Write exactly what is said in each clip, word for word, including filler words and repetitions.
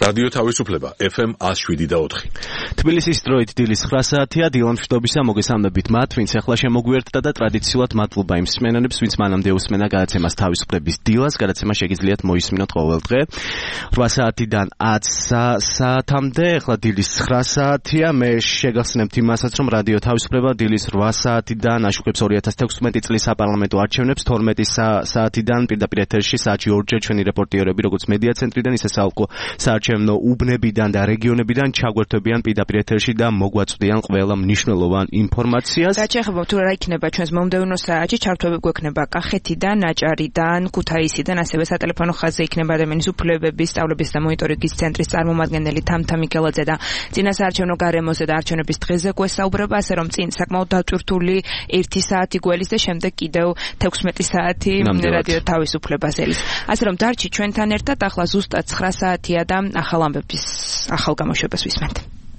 რადიო თავისუფლება ეფ ემ one oh seven და four. თბილისის დროით დილის nine საათია. დილან მშვიდობისა მოგესალმებით მათ, ვინც ახლა შემოგვიერთდა და ტრადიციულად მადლობა იმ მსმენელებს, ვინც მანამდე უსმენა გადაცემას თავისუფლების დილას. გადაცემა შეგიძლიათ მოისმინოთ ყოველ დღე eight საათიდან ten საათამდე. ახლა დილის nine საათია. მე შეგახსენებთ იმასაც, რომ რადიო თავისუფლება დილის eight საათიდან აშუქებს two thousand sixteen წლის საპარლამენტო არჩევნებს. twelve საათიდან პირდაპირ ეთერში საათში ორჯერ ჩვენი რეპორტიერები, როგორც მედია ცენტრიდან, ისე საალკო საარჩევნო უბნებიდან და რეგიონებიდან ჩაგვერთვებიან პირდაპირ ეთერში და მოგვაწვდიან ყველა მნიშვნელოვან ინფორმაციას. რაც ეხება თუ რა იქნება ჩვენს მომდევნო საათში, ჩართვები გვექნება კახეთიდან, ნაჭარიდან, ქუთაისიდან, ასევე სატელეფონო ხაზზე იქნება ადამიანის უფლებების, სწავლების და მონიტორინგის ცენტრის წარმომადგენელი თამთა მიკელაძე და წინასაარჩევნო გარემოზე და არჩევნების დღეზე გვესაუბრება, ასე რომ წინ sakmaud დატვირთული one საათი გველის და შემდეგ კიდევ sixteen საათი რადიო თავისუფლებას ელის. ასე რომ დარჩი ჩვენთან ერთად, ახლა ზუსტად nine საათია და ახალ ამბების ახალ გამოშვებას ვისმენთ.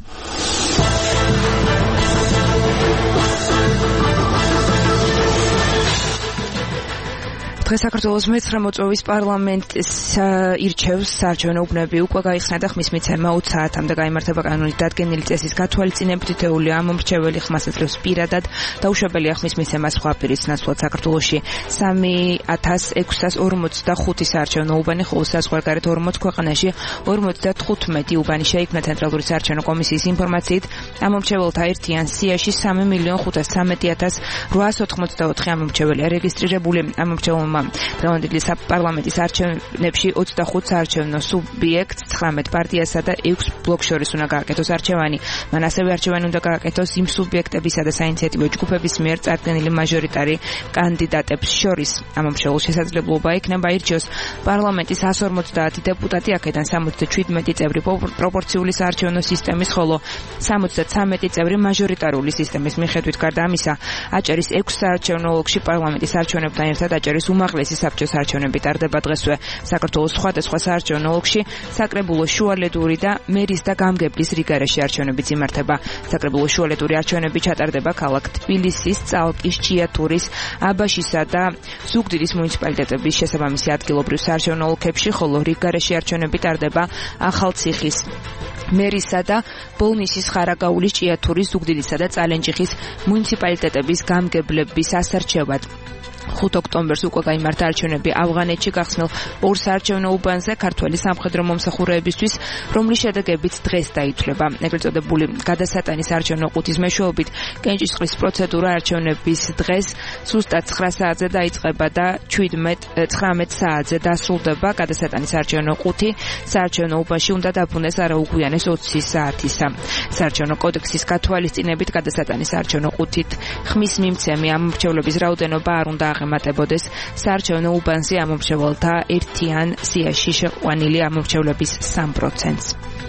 დღეს საქართველოს მეცხრე მოწვევის პარლამენტის ირჩევს საარჩევნო უბნები უკვე გაიხსნა და ხმის მიცემა twenty საათამდე გაიმართება კანონით დადგენილი წესის გათვალისწინებით. თითოეული ამომრჩეველი ხმას აძლევს პირადად, დაუშვებელია ხმის მიცემა სხვა პირის ნაცვლად. საქართველოში three thousand six hundred forty-five საარჩევნო უბანი, ხოლო საზღვარგარეთ forty ქვეყანაში fifty-five უბანი შეიქმნა. ცენტრალური საარჩევნო კომისიის ინფორმაციით ამომრჩეველთა ერთიან სიაში three million five hundred thirteen thousand eight hundred eighty-four ამომრჩეველია რეგისტრირებული. ამომრჩეველმა დღევანდელი პარლამენტის არჩევნებში twenty-five საარჩევნო სუბიექტს nineteen პარტიასა და six ბლოკს შორის უნდა გააკეთოს არჩევანი. მან ასევე არჩევანი უნდა გააკეთოს იმ სუბიექტებისა და საინიციატივო ჯგუფების მიერ წარდგენილი მაჟორიტარი კანდიდატებს შორის. ამომრჩეველს შესაძლებლობა ექნება ირჩიოს პარლამენტის one hundred forty დეპუტატი, აქედან seventy-seven წევრი პროპორციული საარჩევნო სისტემის, ხოლო seventy-three წევრი მაჟორიტარული სისტემის. მიხედვით გარდა ამისა, აჭარის six საარჩევნო ოლქში პარლამენტის არჩევნებთან ერთად აჭარის უმაღლესი საბჭოს არჩევნები ტარდება დღესვე. საქართველოს სხვადასხვა საარჩევნო ოლქში საკრებულოს შუალედური და მერის და გამგებლის რიგარეში არჩევნებიც იმართება. საკრებულოს შუალედური არჩევნები ჩატარდება ქალაქ თბილისის, წალკის, ჭიათურის, აბაშისა და ზუგდიდის მუნიციპალიტეტების შესაბამისი ადგილობრივ საარჩევნო ოლქებში, ხოლო რიგარეში არჩევნები ტარდება ახალციხის, მერისა და ბოლნისის, ხარაგაულის, ჭიათურის, ზუგდიდისა და წალენჯიხის მუნიციპალიტეტების გამგებლების ასარჩევად. five ოქტომბერს უკვე გაიმართა არჩევნები ავღანეთში გახსნილ ორ საარჩევნო უბანზე ქართველი სამხედრო მომსახურეებისთვის, რომლის შედეგებიც დღეს დაითვლება. ეგრეთ წოდებული გადასატანის არჩევნო ყუთის მეშვეობით კენჭისყრის პროცედურა არჩევნების დღეს ზუსტად nine საათზე დაიწყება და nineteen საათზე დასრულდება. გადასატანის არჩევნო ყუთი საარჩევნო უბანში უნდა დაბრუნდეს არაუგვიანეს twenty საათისა. საარჩევნო კოდექსის გათვალისწინებით გადასატანის არჩევნო ყუთით ხმის მიმცემი ამომრჩევლების რაოდენობა არ უნდა აღემატებოდეს საარჩევნო უბანზე ამომრჩეველთა ერთიან სიაში შეყვანილი ამომრჩევლების three percent-ს.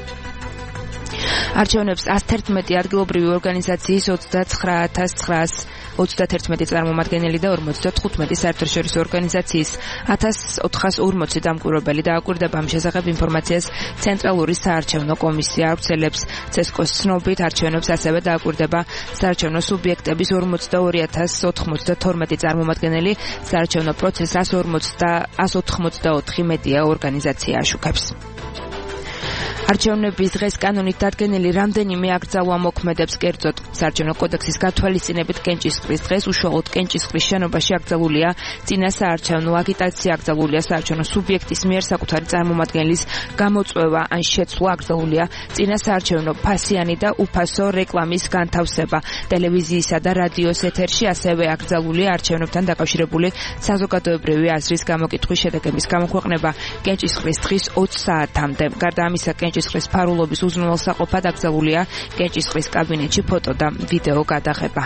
არჩევნებს one hundred eleven ადგილობრივი ორგანიზაციის twenty-nine thousand nine hundred thirty-one წარმომადგენელი და forty-five საერთაშორისო ორგანიზაციის one thousand four hundred forty დამკვირვებელი დააკვირდება. ამ შესახებ ინფორმაციას ცენტრალური საარჩევნო კომისია ავრცელებს. ცესკოს ცნობით არჩევნებს ასევე დააკვირდება საარჩევნო სუბიექტების forty-two thousand ninety-two წარმომადგენელი. საარჩევნო პროცესს one forty-four მედია ორგანიზაცია აშუქებს. არჩევნების დღეს კანონით დადგენილი რამდენიმე აკრძალვა მოქმედებს კერძოდ. საარჩევნო კოდექსის გათვალისწინებით კენჭისყრის დღეს უშუალოდ კენჭისყრის შენობაში აკრძალულია წინა საარჩევნო აგიტაცია, აკრძალულია საარჩევნო სუბიექტის მიერ საკუთარი წარმომადგენლის გამოწვევა ან შეცვლა, აკრძალულია წინა საარჩევნო ფასიანი და უფასო რეკლამის განთავსება ტელევიზიისა და რადიოს ეთერში, ასევე აკრძალულია არჩევნებთან დაკავშირებული საზოგადოებრივი აზრის გამოკითხვის შედეგების გამოქვეყნება კენჭისყრის დღის twenty საათამდე. გარდა ამისა, კენჭისყრის ფარულობის უზრუნველსაყოფად აკრძალულია კენჭისყრის კაბინეტში ფოტო და ვიდეო გადაღება.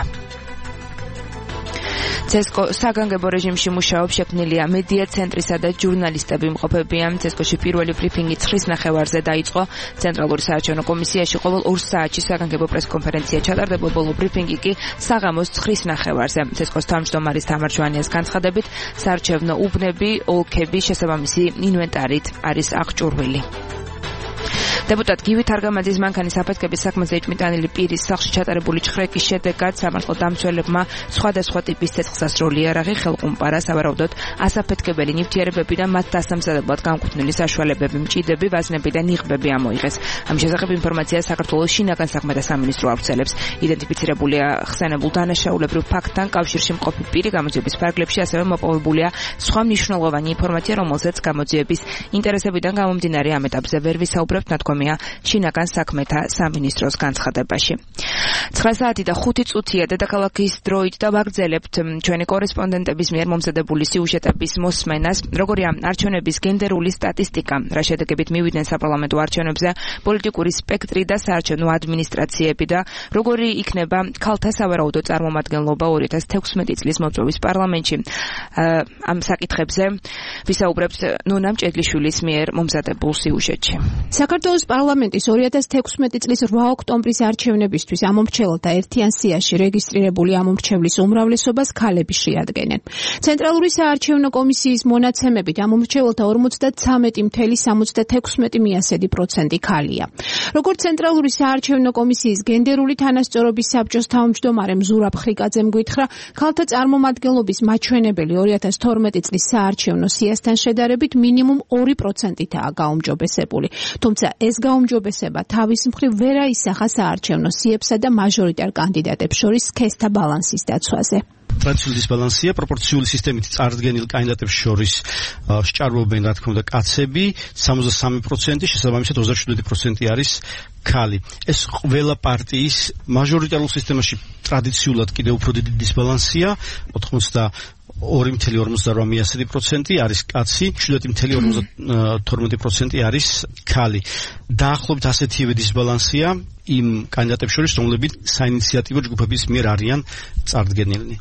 ცესკო საგანგებო რეჟიმში მუშაობს, შექმნილია მედია ცენტრისა და ჟურნალისტები იმყოფებიან. ცესკოში პირველი ბრიფინგი nine ნახევარზე დაიწყო. ცენტრალური საარჩევნო კომისიაში ყოველ ორ საათში საგანგებო პრესკონფერენცია ჩატარდება, ბოლო ბრიფინგი კი საღამოს nine ნახევარზე. ცესკოს თავმჯდომარის თამარ ჟვანიას განცხადებით, საარჩევნო უბნები, ოლქები შესაბამისი ინვენტარით არის აღჭურვილი. დეპუტატ გივი თარგამაძის მანქანის აფეთქების საქმეზე იჭმიტანილი პირის სახლში ჩატარებული ჩხრეკის შედეგად სამართლო დამცველებმა სხვადასხვა ტიპის ცეცხლსასროლი იარაღი ხელყუმპარა, სავარაუდოდ ასაფეთქებელი ნივთიერებები და მათ დასამზადებლად განკუთვნილი საშუალებები, მჭიდები, ვაზნები და ნიღბები ამოიღეს. ამ შესახებ ინფორმაცია საქართველოს შინაგან საქმეთა სამინისტრო ავრცელებს. იდენტიფიცირებულია ხსენებულ დანაშაულებრივ ფაქტთან კავშირში მყოფი პირი, გამოძიების ფარგლებში ასევე მოპოვებულია სხვა მნიშვნელოვანი ინფორმაცია, რომელზეც გამოძიების ინტერესებიდან გამომდინარე ამ ეტაპზე ვერ ვისაუბრებთ, ნათქვამია შინაგან საქმეთა სამინისტროს განცხადებაში. ცხრა საათი და ხუთი წუთია დედაქალაქის დროით და ვაგრძელებთ ჩვენი კორესპონდენტების მიერ მომზადებული სიუჟეტების მოსმენას. როგორია არჩევნების გენდერული სტატისტიკა, რა შედეგებით მივიდნენ საპარლამენტო არჩევნებზე პოლიტიკური სპექტრი და საარჩევნო ადმინისტრაციები და როგორი იქნება ქალთა სავარაუდო წარმომადგენლობა ორი ათას თექვსმეტი წლის მოწვევის პარლამენტში. ამ საკითხებზე ვისაუბრებთ ნონა მჭედლიშვილის მიერ მომზადებულ სიუჟეტში. საქართველოს პარლამენტის ორი ათას თექვსმეტი წლის რვა ოქტომბრის არჩევნებისთვის ამომრჩეველთა ერთიან სიაში რეგისტრირებული ამომრჩევლის უმრავლესობას ქალები შეადგენენ. ცენტრალური საარჩევნო კომისიის მონაცემებით ამომრჩეველთა ორმოცდათვრამეტი целых სამოცდათექვსმეტი პროცენტი ქალია. როგორც ცენტრალური საარჩევნო კომისიის გენდერული თანასწორობის საბჭოს თავმჯდომარე მზურაბ ხრიკაძემ გითხრა, ქალთა წარმომადგენლობის მაჩვენებელი ორი ათას თორმეტი წლის საარჩევნო სიასთან შედარებით მინიმუმ ორი პროცენტითაა გაუმჯობესებული. თუმცა ეს გაუმჯობესება თავის მხრივ ვერ აისახა საარჩევნო სიებსა და მაჟორიტარ კანდიდატებს შორის სქესთა ბალანსის დაცვაზე. ტრადიციული დისბალანსია პროპორციული სისტემით წარდგენილ კანდიდატებს შორის სჭარბობენ, რა თქმა უნდა, კაცები სამოცდასამი პროცენტი, შესაბამისად ოცდაშვიდი პროცენტი არის ქალი. ეს ყველა პარტიის მაჟორიტარულ სისტემაში ტრადიციულად კიდევ უფრო დიდი დისბალანსია, ოთხმოცდაორი целых ორმოცდაოთხ პროცენტი არის კაცი, შვიდი целых ორმოცდათორმეტი პროცენტი არის ქალი. დაახლოებით ასეთივე დისბალანსია იმ კანდიდატებს შორის, რომლებიც საინიციატივო ჯგუფების მიერ არიან წარდგენილნი.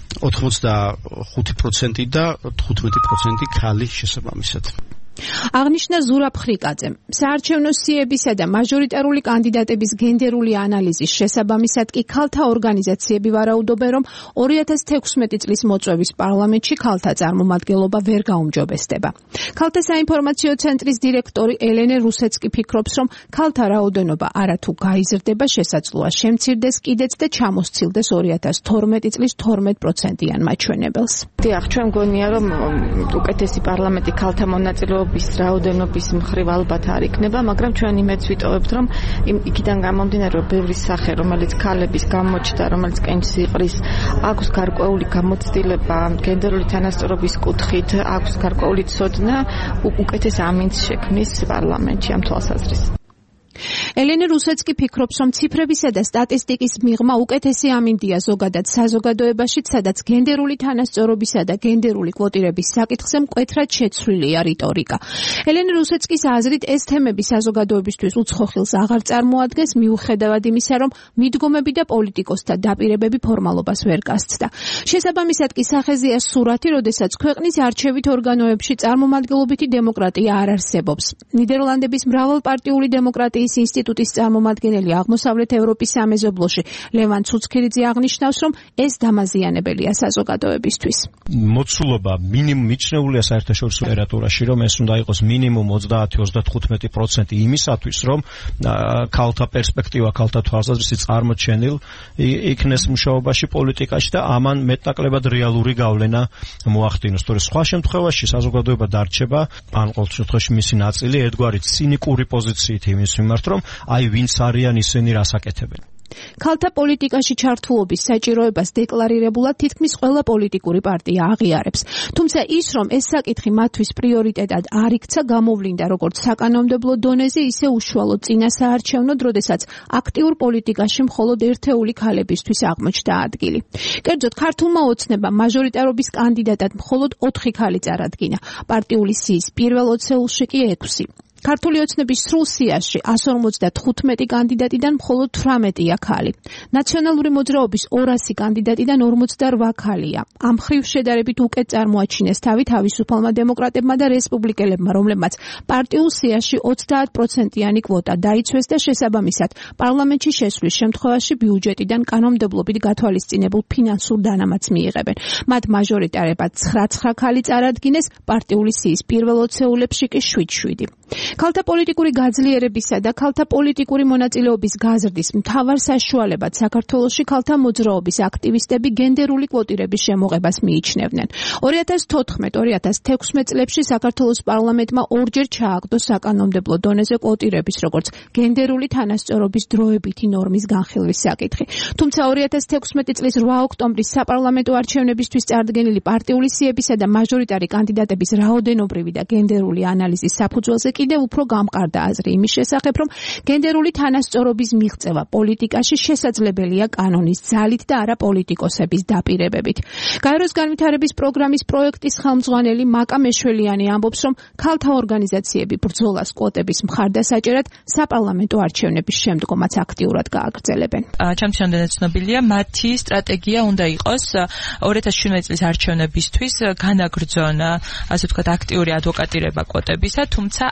ოთხმოცდახუთი პროცენტი და თხუთმეტი პროცენტი ქალი შესაბამისად. აღნიშნა ზურაბ ხრიკაძემ. საარჩევნო სიებისა და მაჟორიტარული კანდიდატების გენდერული ანალიზის შესაბამისად კი ქალთა ორგანიზაციები ვარაუდობენ, რომ ორი ათას თექვსმეტი წლის მოწვევის პარლამენტში ქალთა წარმომადგენლობა ვერ გაუმჯობესდება. ქალთა საინფორმაციო ცენტრის დირექტორი ელენე რუსეცკი ფიქრობს, რომ ქალთა რაოდენობა არათუ გაიზრდება, შესაძლოა შემცირდეს კიდეც და ჩამოსცილდეს ორი ათას თორმეტი წლის თორმეტ პროცენტიან მაჩვენებელს. დიახ, ჩვენ გონია, რომ უკეთესი პარლამენტი ქალთა მონაწილეობის რაოდენობის მხრივ ალბათ არ იქნება, მაგრამ ჩვენ იმედს ვიტოვებთ, რომ იქიდან გამომდინარე, რომ ბევრი სახე, რომელიც ქალების გამოჩნდა, რომელიც კენჭს იყრის, აქვს გარკვეული გამოცდილება გენდერული თანასწორობის კუთხით, აქვს გარკვეული ცოდნა უკეთეს ამინდს შექმნის პარლამენტში ამ თვალსაზრისით. ელენე რუსეცკი ფიქრობს, რომ ციფრებისა და სტატისტიკის მიღმა უკეთესი ამინდია ზოგადად საზოგადოებაში, სადაც გენდერული თანასწორობისა და გენდერული კვოტირების საკითხზე მკვეთრად შეცვლილია რიტორიკა. ელენე რუსეცკის აზრით, ეს თემები საზოგადოებისთვის უცხო ხილს აღარ წარმოადგენს, მიუხედავად იმისა, რომ მიდგომები და პოლიტიკოსთა დაპირებები ფორმალობას ვერ გასცდა. შესაბამისად კი სახეზეა სურათი, როდესაც ქვეყნის არჩევით ორგანოებში წარმომადგენლობითი დემოკრატია არ არსებობს. ნიდერლანდების მრავალპარტიული დემოკრატიის ინსტიტუტის წარმომადგენელი აღმოსავლეთ ევროპის სამეზობლოში ლევან ცუცქირიძე აღნიშნავს, რომ ეს დამაზიანებელია საზოგადოებისთვის. მოცულობა მინიმუმ მიჩნეულია საერთაშორისო ლიტერატურაში, რომ ეს უნდა იყოს მინიმუმ ოცდაათი ოცდათხუთმეტი პროცენტი იმისათვის, რომ ქალთა პერსპექტივა, ქალთა თვალსაზრისით წარმოჩენილ იქნეს მუშაობაში, პოლიტიკაში და ამან მეტნაკლებად რეალური გავლენა მოახდინოს. თორე სხვა შემთხვევაში საზოგადოება დარჩება, ან ყოველ შემთხვევაში მისი ნაწილი ერთგვარი ცინიკური პოზიციით იმის მიმართ, რომ აი ვინც არიან ისინი რას აკეთებენ. ქალთა პოლიტიკაში ჩართულობის საჭიროებას დეკლარირებულად თითქმის ყველა პოლიტიკური პარტია აღიარებს. თუმცა ის, რომ ეს საკითხი მათთვის პრიორიტეტად არ იქცა, გამოვლინდა როგორც საკანონმდებლო დონეზე, ისე უშუალო წინასაარჩევნოდ, როდესაც აქტიურ პოლიტიკაში მხოლოდ ერთეული ქალებისთვის აღმოჩნდა ადგილი. კერძოდ, ქართულმა ოცნებამ მაჟორიტარობის კანდიდატად მხოლოდ ოთხი ქალი წარადგინა, პარტიული სიის პირველ ოცეულში კი ექვსი. ქართული ოცნების სრულ სიაში εκατს ორმოცდათხუთმეტი კანდიდატიდან მხოლოდ თვრამეტია ქალი. ნაციონალური მოძრაობის ორასი კანდიდატიდან ორმოცდარვა ქალია. ამ მხრივ შედარებით უკეთ წარმოაჩინეს თავი თავისუფალმა დემოკრატებმა და რესპუბლიკელებმა, რომლებმაც პარტიულ სიაში ოცდაათ პროცენტიანი კვოტა დაიცვეს და შესაბამისად პარლამენტში შესვლის შემთხვევაში ბიუჯეტიდან კანონმდებლობით გათვალისწინებულ ფინანსურ დანამატს მიიღებენ. მათ მაჟორიტარებად ცხრა ცხრა ქალი წარადგინეს, პარტიული სიის პირველ ოცეულებში კი შვიდ შვიდი. ქალთა პოლიტიკური გაძლიერებისა და ქალთა პოლიტიკური მონაწილეობის გაზრდის მთავარ საშუალებად საქართველოში ქალთა მოძრაობის აქტივისტები გენდერული კვოტირების შემოღებას მიიჩნევდნენ. ორი ათას თოთხმეტ ორი ათას თექვსმეტ წლებში საქართველოს პარლამენტმა ორჯერ ჩააგდო საკანონმდებლო დონეზე კვოტირების, როგორც გენდერული თანასწორობის დროებითი ნორმის განხილვის საკითხი. თუმცა ორი ათას თექვსმეტი წლის რვა ოქტომბრის საპარლამენტო არჩევნებისთვის წარდგენილი პარტიული სიებისა და მაჟორიტარი კანდიდატების რაოდენობრივი და გენდერული ანალიზის საფუძველზე კიდევ უფრო გამყარდა აზრი იმის შესახებ, რომ გენდერული თანასწორობის მიღწევა პოლიტიკაში შესაძლებელია კანონის ძალით და არა პოლიტიკოსების დაპირებებით. გაეროს განვითარების პროგრამის პროექტის ხელმძღვანელი მაკა მეშველიანი ამბობს, რომ ქალთა ორგანიზაციები ბრძოლას კვოტების მხარდასაჭერად საპარლამენტო არჩევნების შემდგომაც აქტიურად გააგრძელებენ. ჩემთვის რამდენად ცნობილია, მათი სტრატეგია უნდა იყოს ორი ათას შვიდმეტი წლის არჩევნებისთვის განაგრძონა, ასე ვთქვათ, აქტიური ადვოკატირება კვოტებისა, თუმცა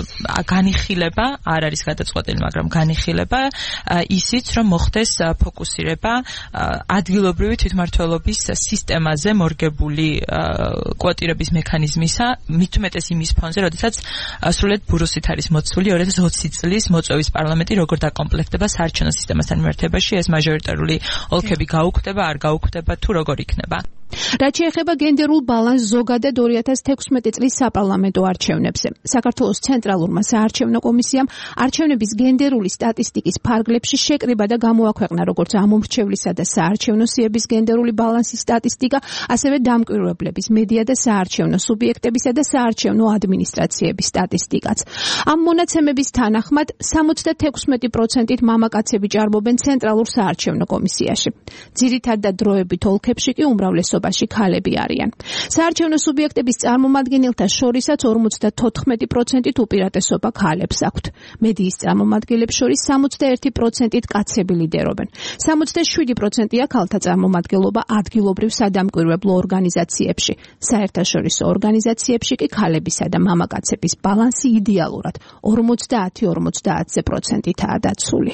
განიხილება არ არის გადაწყვეტილი, მაგრამ განიხილება ისიც, რომ მოხდეს ფოკუსირება ადგილობრივი თვითმმართველობის სისტემაზე მორგებული კვოტირების მექანიზმისა, მით უმეტეს იმის ფონზე, როდესაც სრულიად ბურუსით არის მოცული ორი ათას ოცი წლის მოწვევის პარლამენტი როგორ დაკომპლექტდება საარჩევნო სისტემასთან მიმართებაში, ეს მაჟორიტარული ოლქები გაუქმდება, არ გაუქმდება თუ როგორ იქნება. რაც შეეხება გენდერულ ბალანსს ზოგადად ორი ათას თექვსმეტი წლის საპარლამენტო არჩევნებზე. საქართველოს ცენტრალურმა საარჩევნო კომისიამ არჩევნების გენდერული სტატისტიკის ფარგლებში შეკრიბა და გამოაქვეყნა როგორც ამომრჩევლისა და საარჩევნო სიების გენდერული ბალანსის სტატისტიკა, ასევე დამკვირვებლების, მედია და საარჩევნო სუბიექტებისა და საარჩევნო ადმინისტრაციების სტატისტიკაც. ამ მონაცემების თანახმად სამოცდათექვსმეტი პროცენტით მამაკაცები ჭარბობენ ცენტრალურ საარჩევნო კომისიაში. ძირითადად დროებით ოლქებში კი უმრავლესობა ქალები არიან. საარჩევნო სუბიექტების წარმომადგენელთა შორისაც ორმოცდათოთხმეტი პროცენტით უპირატესობა ქალებს აქვთ. მედიის წარმომადგენლებს შორის სამოცდაერთი პროცენტით კაცები ლიდერობენ. სამოცდაშვიდი პროცენტია ქალთა წარმომადგენლობა ადგილობრივ სადამკვირვებლო ორგანიზაციებში. საერთაშორისო ორგანიზაციებში კი ქალებისა და მამაკაცების ბალანსი იდეალურად ორმოცდაათი ორმოცდაათზე პროცენტითაა დაცული.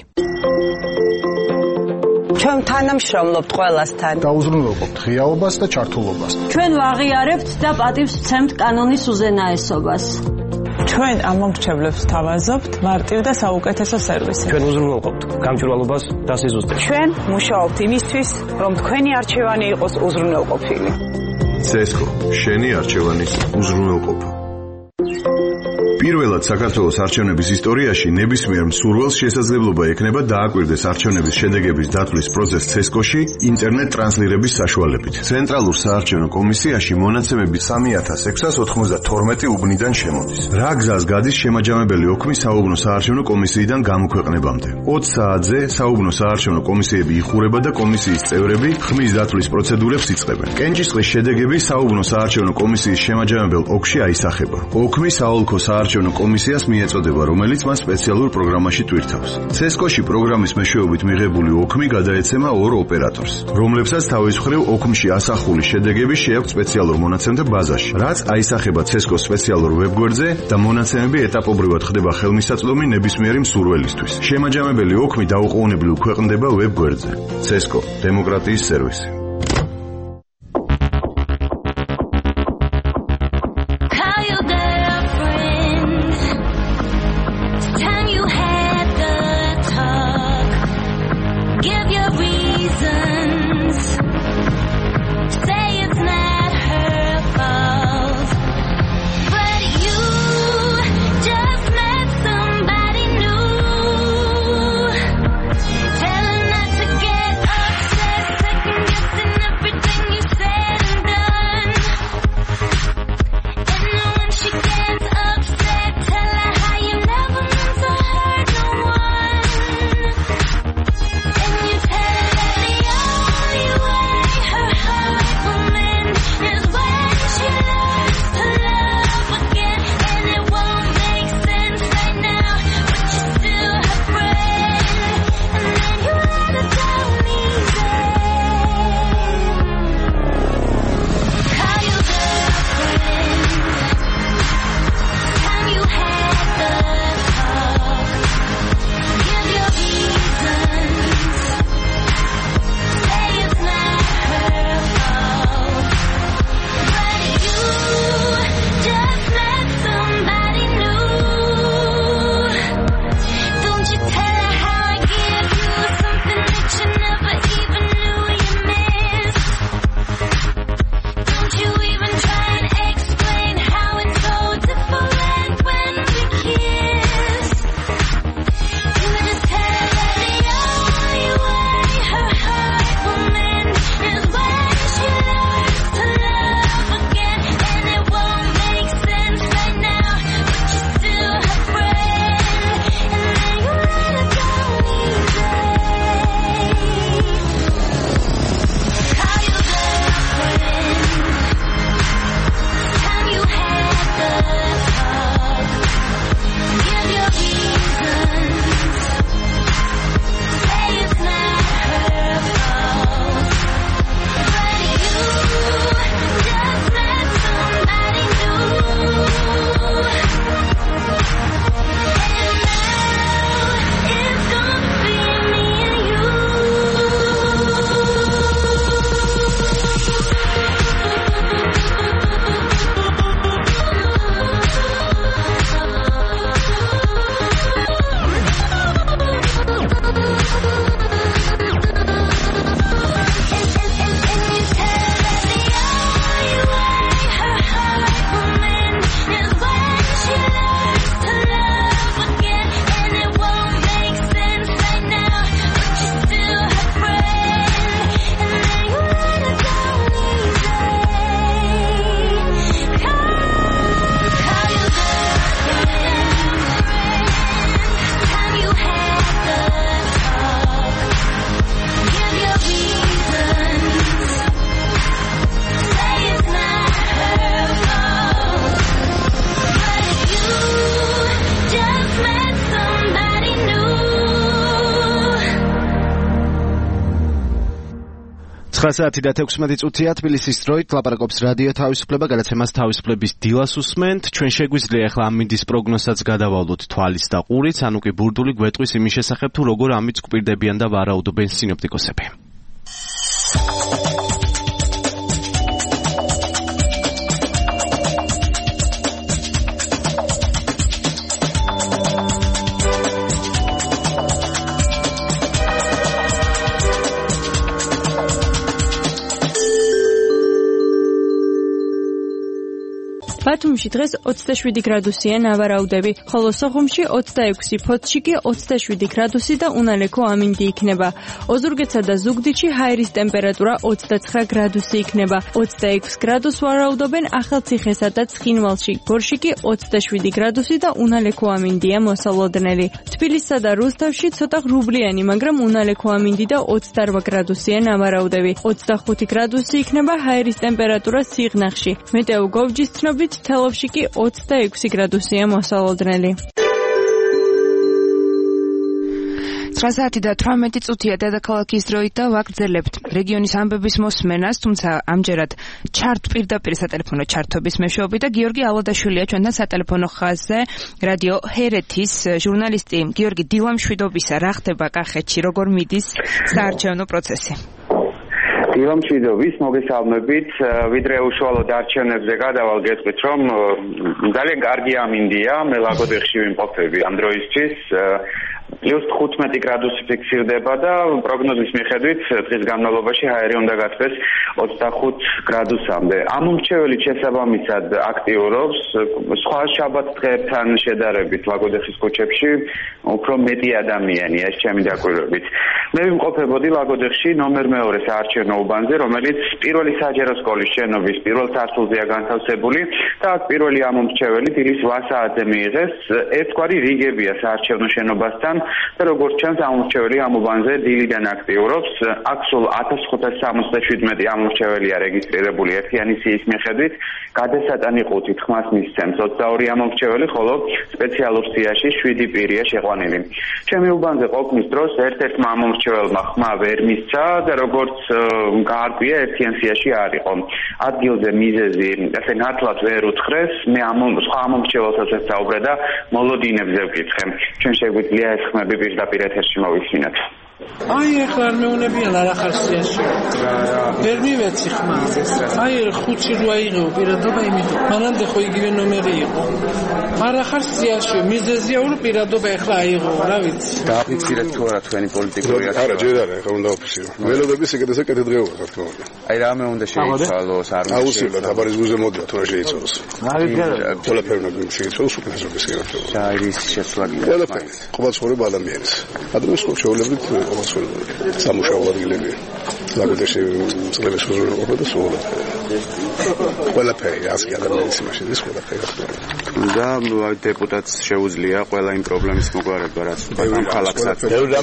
ჩვენ თანამშრომლობთ ყველასთან. დაუზრუნველყოფთ ღიაობას და ჩართულობას. ჩვენ ვაღიარებთ და პატივს ვცემთ კანონის უზენაესობას. ჩვენ ამომრჩევლებს თავაზობთ მარტივ და საუკეთესო სერვისი. ჩვენ უზრუნველყოფთ გამჭვირვალობას და სიზუსტეს. ჩვენ მუშაობთ იმისთვის, რომ თქვენი არჩევანი იყოს უზრუნველყოფილი. ცესკო, შენი არჩევანის უზრუნველყოფა. პირველად საქართველოს არჩევნების ისტორიაში ნებისმიერ მსურველს შესაძლებლობა ექნება დააკვირდეს არჩევნების შედეგების დათვლის პროცესს ცესკოში ინტერნეტ ტრანსლირების საშუალებით. ცენტრალურ საარჩევნო კომისიაში მონაცემები სამი ათას ექვსას ოცდათორმეტი უბნიდან შემოდის. რა გზას გადის შემაჯამებელი ოქმი საუბნო საარჩევნო კომისიიდან გამოქვეყნებამდე? ოცი საათზე საუბნო საარჩევნო კომისიები იხურება და კომისიის წევრები ხმის დათვლის პროცედურებს იწყებენ. კენჭისყრის შედეგები საუბნო საარჩევნო კომისიის შემაჯამებელ ოლქში აისახება. ოქმი საოლქო საარჩევნო კომისიას მიეწოდება, რომელიც მას სპეციალურ პროგრამაში ტვირთავს. ცესკოში პროგრამის მეშვეობით მიღებული ოქმი გადაეცემა ორ ოპერატორს, რომლებსაც თავის მხრივ ოქმში ასახული შედეგები შეაქვთ სპეციალურ მონაცემთა ბაზაში, რაც აისახება ცესკოს სპეციალურ ვებგვერდზე და მონაცემები ეტაპობრივად ხდება ხელმისაწვდომი ნებისმიერი მსურველისთვის. შემაჯამებელი ოქმი დაუყოვნებლივ ქვეყნდება ვებგვერდზე. ცესკო, დემოკრატიის სერვისი. Just ცხრა საათი და თექვსმეტი წუთია თბილისის დროით ლაპარაკობს რადიო თავისუფლება, გადაცემას თავისუფლების დილას უსმენთ. ჩვენ შეგვიძლია ახლა ამინდის პროგნოზსაც გადავალოთ თვალის და ყურით, ანუ კი ბურდული გვეტყვის იმის შესახებ, თუ როგორ ამით გვპირდებიან და ვარაუდობენ სინოპტიკოსები. ბათუმში დღეს ოცდაშვიდი გრადუსია ნავარაუდები, ხოლო სოხუმში ოცდაექვსი, ფოთში კი ოცდაშვიდი გრადუსი და უნალექო ამინდი იქნება. ოზურგეთსა და ზუგდიდში ჰაერის ტემპერატურა ოცდაცხრა გრადუსი იქნება. ოცდაექვსი გრადუსს ვარაუდობენ ახალციხესა და ცხინვალში, გორში კი ოცდაშვიდი გრადუსი და უნალექო ამინდია მოსალოდნელი. თბილისსა და რუსთავში ცოტა ღრუბლიანი, მაგრამ უნალექო ამინდი და ოცდარბა გრადუსია ნავარაუდები. ოცდახუთი გრადუსი იქნება ჰაერის ტემპერატურა სიღნაღში. მეტეო გოვჯის ცნობით თელავში კი ოცდაექვსი გრადუსია მოსალოდნელი. ცხრა საათი და თვრამეტი წუთია დედაქალაქის დროით და ვაგრძელებთ რეგიონის ამბების მოსმენას, თუმცა ამჯერად ჩარტ პირდაპირ სატელეფონო ჩართობის მეშვეობით და გიორგი ალოდაშვილია ჩვენთან სატელეფონო ხაზზე, რადიო ჰერეთის ჟურნალისტი. გიორგი, დილა მშვიდობისა, რა ხდება კახეთში, როგორ მიდის საარჩევნო პროცესი? დილამშვიდობის მოგესალმებით, ვიდრე უშუალოდ არჩევნებზე გადავალ გეტყვით, რომ ძალიან კარგი ამინდია, მე ლაგოდეხში ვიმყოფები ამ დროისთვის. პლუს თხუთმეტი გრადუსი ფიქსირდება და პროგნოზის მიხედვით დღის განმავლობაში ჰაერი უნდა გაწდეს ოცდახუთ გრადუსამდე. ამომრჩეველი შესაბამისად აქტიურობს, სხვა შაბათ დღეებთან შედარებით ლაგოდეხის ქუჩებში უფრო მეტი ადამიანია, ეს ჩემი დაკვირვებით. მე ვიმყოფებოდი ლაგოდეხში ნომერ მეორე საარჩევნო უბანზე, რომელიც პირველი საჯარო სკოლის შენობის პირველ სართულზეა განთავსებული და აქ პირველი ამომრჩეველი დილის რვა საათზე მიიღეს. ერთგვარი რიგებია საარჩევნო შენობასთან და როგორც ჩანს ამომრჩეველი ამ უბანზე დილიდან აქტიურობს. აქ სულ ათას ხუთას სამოცდაშვიდმეტი ამომრჩეველია რეგისტრირებული ერთიანი სიის მიხედვით, გადასატანი ხუთი ხმას მისცემს ოცდაორი ამომრჩეველი, ხოლო სპეციალურ სიაში შვიდი პირია შეყვანილი. ჩემი უბანზე ყოფნის დროს ერთ-ერთმა ამომრჩეველმა ხმა ვერ მისცა და როგორც გაარკვია ერთიან სიაში არ იყო. ადგილზე მიზეზი ასე ნათლად ვერ უთხრეს, მე ამ სხვა ამომრჩეველსაც ესაუბრე და მოლოდინებზე ვკითხე. ჩვენ შეგვიძლია ეს ხმები პირდაპირ ეთერში მოვისმინოთ. აი ახლა არ მეუნებიან არ ახარ სიაში. ვერ მივეცი ხმა. აი ხუთი რვა იღო პირადობა იმიტომ. მანამდე ხო იგივე ნომერი იყო. არ ახარ სიაში, მიზეზია რომ პირადობა ახლა აიღო, რა ვიცი. დააფიქსირეთ თუ არა თქვენი პოლიტიკური აქტივობა? არა, ჯერ არა, ახლა უნდა აფიქსირო. ველოდების ეკეთესა კეთილდღეობა, რა თქმა უნდა. აი რამე უნდა შეიცვალოს, არ უნდა. აუცილებლად აბარის გუზე მოდია თუ რა შეიცვალოს. ყველაფერი უნდა შეიცვალოს უკანასობის განათლება. და ის შესვლა გინდა. ყველაფერი. ყოველ ცხოვრება ადამიანის. ადამიანს ხო შეუძლებით სამუშაო ადგილები ლაგოდეში წლების უზრუნველყოფა და სულ ყველაფერი ასკი ადამიანის იმაში ის ყველაფერი და დეპუტატს შეუძლია ყველა იმ პრობლემის მოგვარება რაც ამ ქალაქსაც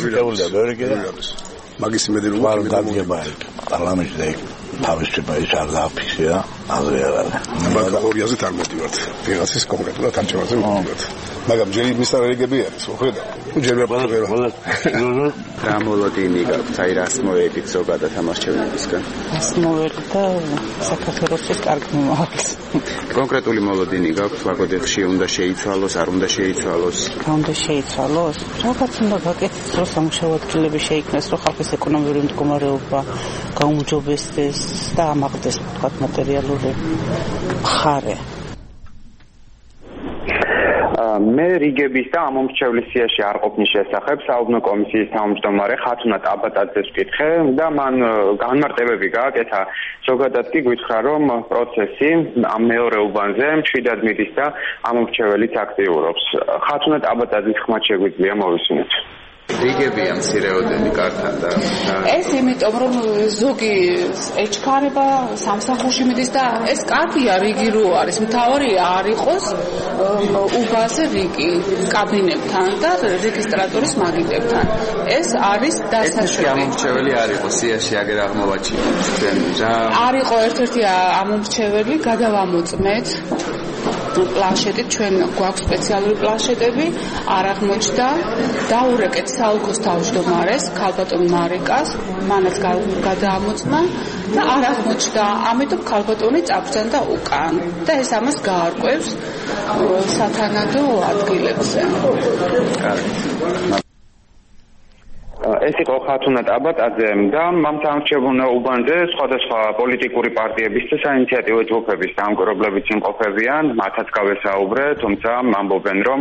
მაგის იმედი რომ არ დაგება პარლამენტში და თავისუფლება ის არ დააფიქსირა აზრი არ არის. მაგრამ ორი აზრით არ მოდივართ. ვიღაცის კონკრეტულად არჩევანზე მოდივართ. მაგრამ ჯერ იმის არეგები არის, ხო ხედავ? ჯერ მე ყველა რა მოლოდინი გაქვთ, აი რას მოედით ზოგადად ამ არჩევნებისგან? ეს მოვედი და საქართველოსთვის კარგი მომავალს. კონკრეტული მოლოდინი გაქვთ, ლაგოდეხში უნდა შეიცვალოს, არ უნდა შეიცვალოს? უნდა შეიცვალოს? რაღაც უნდა გაკეთდეს, რომ სამუშაო ადგილები შეიქმნეს, რომ ხალხის ეკონომიკური მდგომარეობა გაუმჯობესდეს და ამაღლდეს თქვათ მატერიალური მხარე. მე რიგების და ამომრჩევლის სიაში არ ყოფნის შესახებ საუბნო კომისიის თავმჯდომარე ხათუნა ტაბატაძეს ვკითხე და მან განმარტებები გააკეთა. ზოგადად კი გითხრა, რომ პროცესი ამ მეორე უბანზე მშვიდად მიდის და ამომრჩეველიც აქტიურობს. ხათუნა ტაბატაძის ხმად შეგვიძლია მოვისმინოთ. რიგებია მცირეოდენი კართან და ეს იმიტომ რომ ზოგი ეჩქარება სამსახურში მიდის და ეს კარგია რიგი რო არის მთავარი არ იყოს უბანზე რიგი კაბინეტთან და რეგისტრატორის მაგიდებთან ეს არის დასაშვები. ამომრჩეველი არ იყო სიაში აგერ აღმოვაჩინეთ ჩვენ რა არ იყო ერთ-ერთი ამომრჩეველი გადავამოწმეთ პლანშეტით, ჩვენ გვაქვს სპეციალური პლანშეტები, არ აღმოჩნდა, დაურეკეთ საოლქოს თავმჯდომარეს, ქალბატონ მარიკას, მანაც გადაამოწმა და არ აღმოჩნდა, ამიტომ ქალბატონი წაბრძანდა უკან და ეს ამას გაარკვევს სათანადო ადგილებზე. ეს იყო ხათუნა ტაბატაძე და მამთამრჩევნო უბანზე სხვადასხვა პოლიტიკური პარტიების და საინიციატივო ჯგუფების დამკვირვებლებიც იმყოფებიან, მათაც გავესაუბრე, თუმცა ამბობენ, რომ